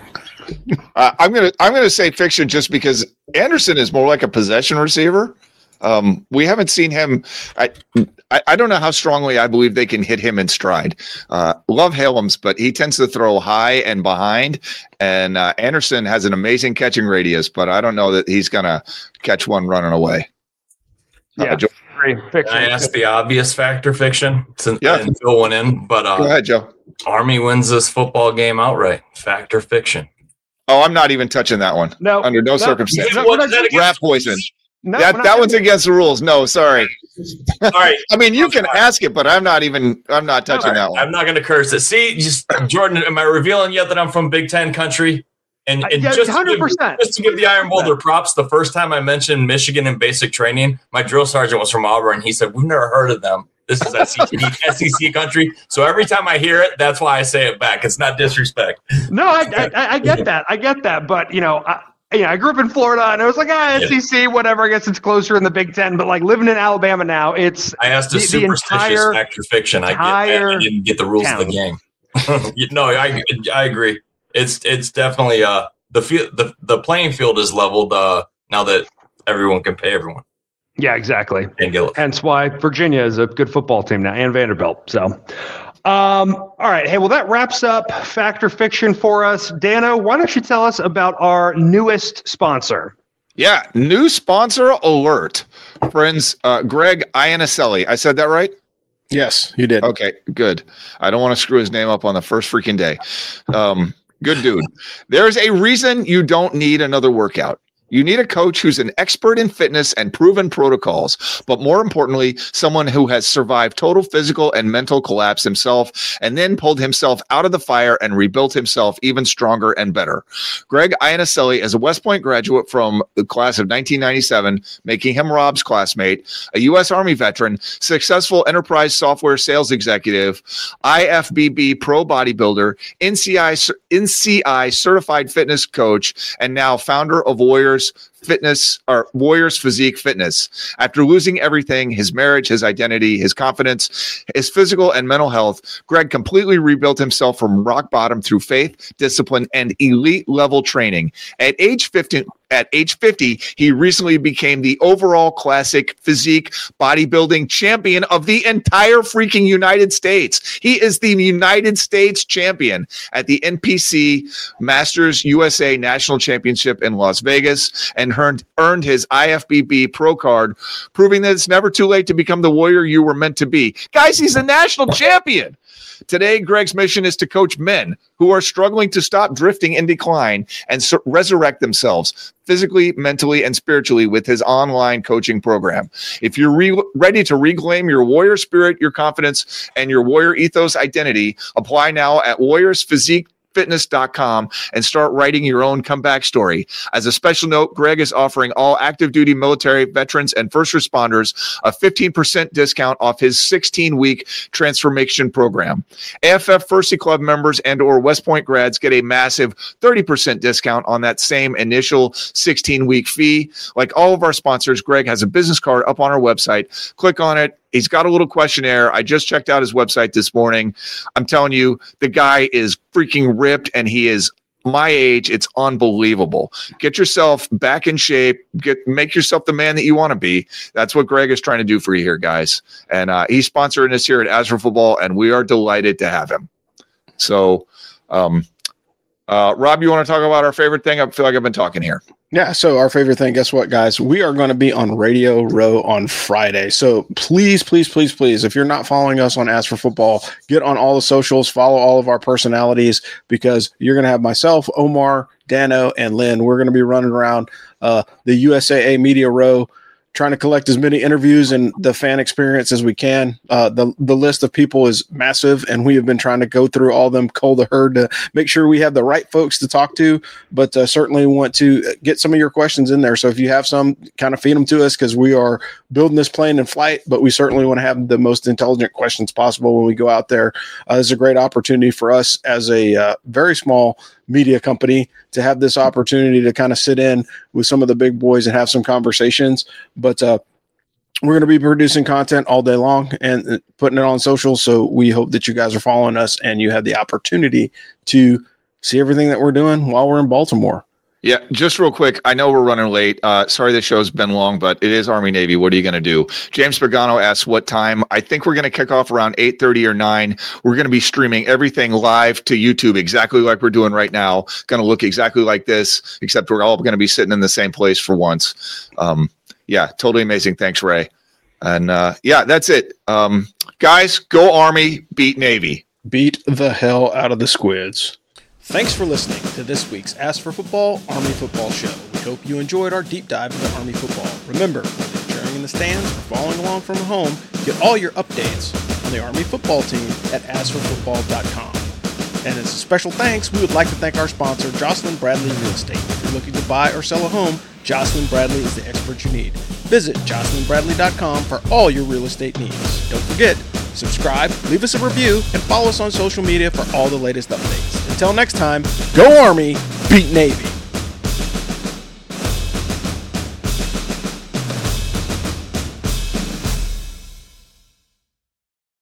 uh, I'm gonna I'm gonna say fiction just because Anderson is more like a possession receiver. Um, we haven't seen him. I, I I don't know how strongly I believe they can hit him in stride. Uh, love Halams, but he tends to throw high and behind. And uh, Anderson has an amazing catching radius, but I don't know that he's gonna catch one running away. Yeah, uh, Joe, agree. Fiction. Can I ask the obvious fact or fiction? Since Yeah. I didn't fill one in, but uh, go ahead, Joe. Army wins this football game outright. Fact or fiction? Oh, I'm not even touching that one. No, under no, no. circumstance. No, What we're is that not- against- Rat poison. No, that we're that not- one's against the rules. No, sorry. All right. I mean, you can sorry. ask it, but I'm not even. I'm not touching All right, that one. I'm not going to curse it. See, just Jordan, am I revealing yet that I'm from Big Ten country? And, and Uh, yeah, just, to one hundred give, percent. just to give the Iron Bowl their props, the first time I mentioned Michigan in basic training, my drill sergeant was from Auburn. He said, "We've never heard of them. This is S E C, S E C country." So every time I hear it, that's why I say it back. It's not disrespect. No, I, I I get that. I get that. But, you know, I, you know, I grew up in Florida, and I was like, ah, S E C, whatever. I guess it's closer in the Big Ten. But, like, living in Alabama now, it's I asked a The- the superstitious entire- fact or fiction. I get that. entire I didn't get the rules of the game. You- no, I I agree. It's it's definitely uh the field the the playing field is leveled uh now that everyone can pay everyone. yeah, exactly. And get Hence why Virginia is a good football team now, and Vanderbilt. So, um, all right. Hey, well, that wraps up Fact or Fiction for us. Dano, why don't you tell us about our newest sponsor? Yeah, new sponsor alert, friends. Uh, Greg Iannicelli. I said that right? Yes, you did. Okay, good. I don't want to screw his name up on the first freaking day. Um, good dude. There's a reason you don't need another workout. You need a coach who's an expert in fitness and proven protocols, but more importantly, someone who has survived total physical and mental collapse himself and then pulled himself out of the fire and rebuilt himself even stronger and better. Greg Iannicelli is a West Point graduate from the class of nineteen ninety-seven, making him Rob's classmate, a U S Army veteran, successful enterprise software sales executive, I F B B pro bodybuilder, N C I, N C I certified fitness coach, and now founder of Warriors Fitness or Warriors Physique Fitness. After losing everything, his marriage, his identity, his confidence, his physical and mental health, Greg completely rebuilt himself from rock bottom through faith, discipline, and elite level training. At age fifty, at age fifty, he recently became the overall classic physique bodybuilding champion of the entire freaking United States. He is the United States champion at the N P C Masters U S A National Championship in Las Vegas and earned, earned his I F B B pro card, proving that it's never too late to become the warrior you were meant to be. Guys, he's a national champion. Today, Greg's mission is to coach men who are struggling to stop drifting in decline and sur- resurrect themselves physically, mentally, and spiritually with his online coaching program. If you're re- ready to reclaim your warrior spirit, your confidence, and your warrior ethos identity, apply now at Warriors Physique fitness dot com and start writing your own comeback story. As a special note, Greg is offering all active duty military veterans and first responders a fifteen percent discount off his sixteen week transformation program. A F F First Club members and or West Point grads get a massive thirty percent discount on that same initial sixteen week fee. Like all of our sponsors, Greg has a business card up on our website. Click on it. He's got a little questionnaire. I just checked out his website this morning. I'm telling you, the guy is freaking ripped, and he is my age. It's unbelievable. Get yourself back in shape. Get make yourself the man that you want to be. That's what Greg is trying to do for you here, guys. And uh, he's sponsoring us here at As for Football, and we are delighted to have him. So, um, uh, Rob, you want to talk about our favorite thing? I feel like I've been talking here. Yeah, so our favorite thing, guess what, guys? We are going to be on Radio Row on Friday. So please, please, please, please, if you're not following us on As for Football, get on all the socials, follow all of our personalities, because you're going to have myself, Omar, Dano, and Lynn. We're going to be running around uh, the U S A A Media Row, trying to collect as many interviews and the fan experience as we can. Uh, the the list of people is massive, and we have been trying to go through all of them, cull the herd to make sure we have the right folks to talk to, but uh, certainly want to get some of your questions in there. So if you have some, kind of feed them to us, because we are building this plane in flight, but we certainly want to have the most intelligent questions possible when we go out there. Uh, it's a great opportunity for us as a uh, very small media company to have this opportunity to kind of sit in with some of the big boys and have some conversations. But uh, we're going to be producing content all day long and putting it on social. So we hope that you guys are following us and you have the opportunity to see everything that we're doing while we're in Baltimore. Yeah, just real quick. I know we're running late. Uh, sorry the show's been long, but it is Army Navy. What are you going to do? James Pagano asks what time. I think we're going to kick off around eight thirty or nine. We're going to be streaming everything live to YouTube, exactly like we're doing right now. Going to look exactly like this, except we're all going to be sitting in the same place for once. Um, yeah, totally amazing. Thanks, Ray. And uh, yeah, that's it. Um, guys, go Army, beat Navy. Beat the hell out of the Squids. Thanks for listening to this week's As for Football Army Football Show. We hope you enjoyed our deep dive into Army football. Remember, whether you're cheering in the stands or following along from home, get all your updates on the Army football team at as for football dot com. And as a special thanks, we would like to thank our sponsor, Jocelyn Bradley Real Estate. If you're looking to buy or sell a home, Jocelyn Bradley is the expert you need. Visit jocelyn bradley dot com for all your real estate needs. Don't forget, subscribe, leave us a review, and follow us on social media for all the latest updates. Until next time, go Army, beat Navy.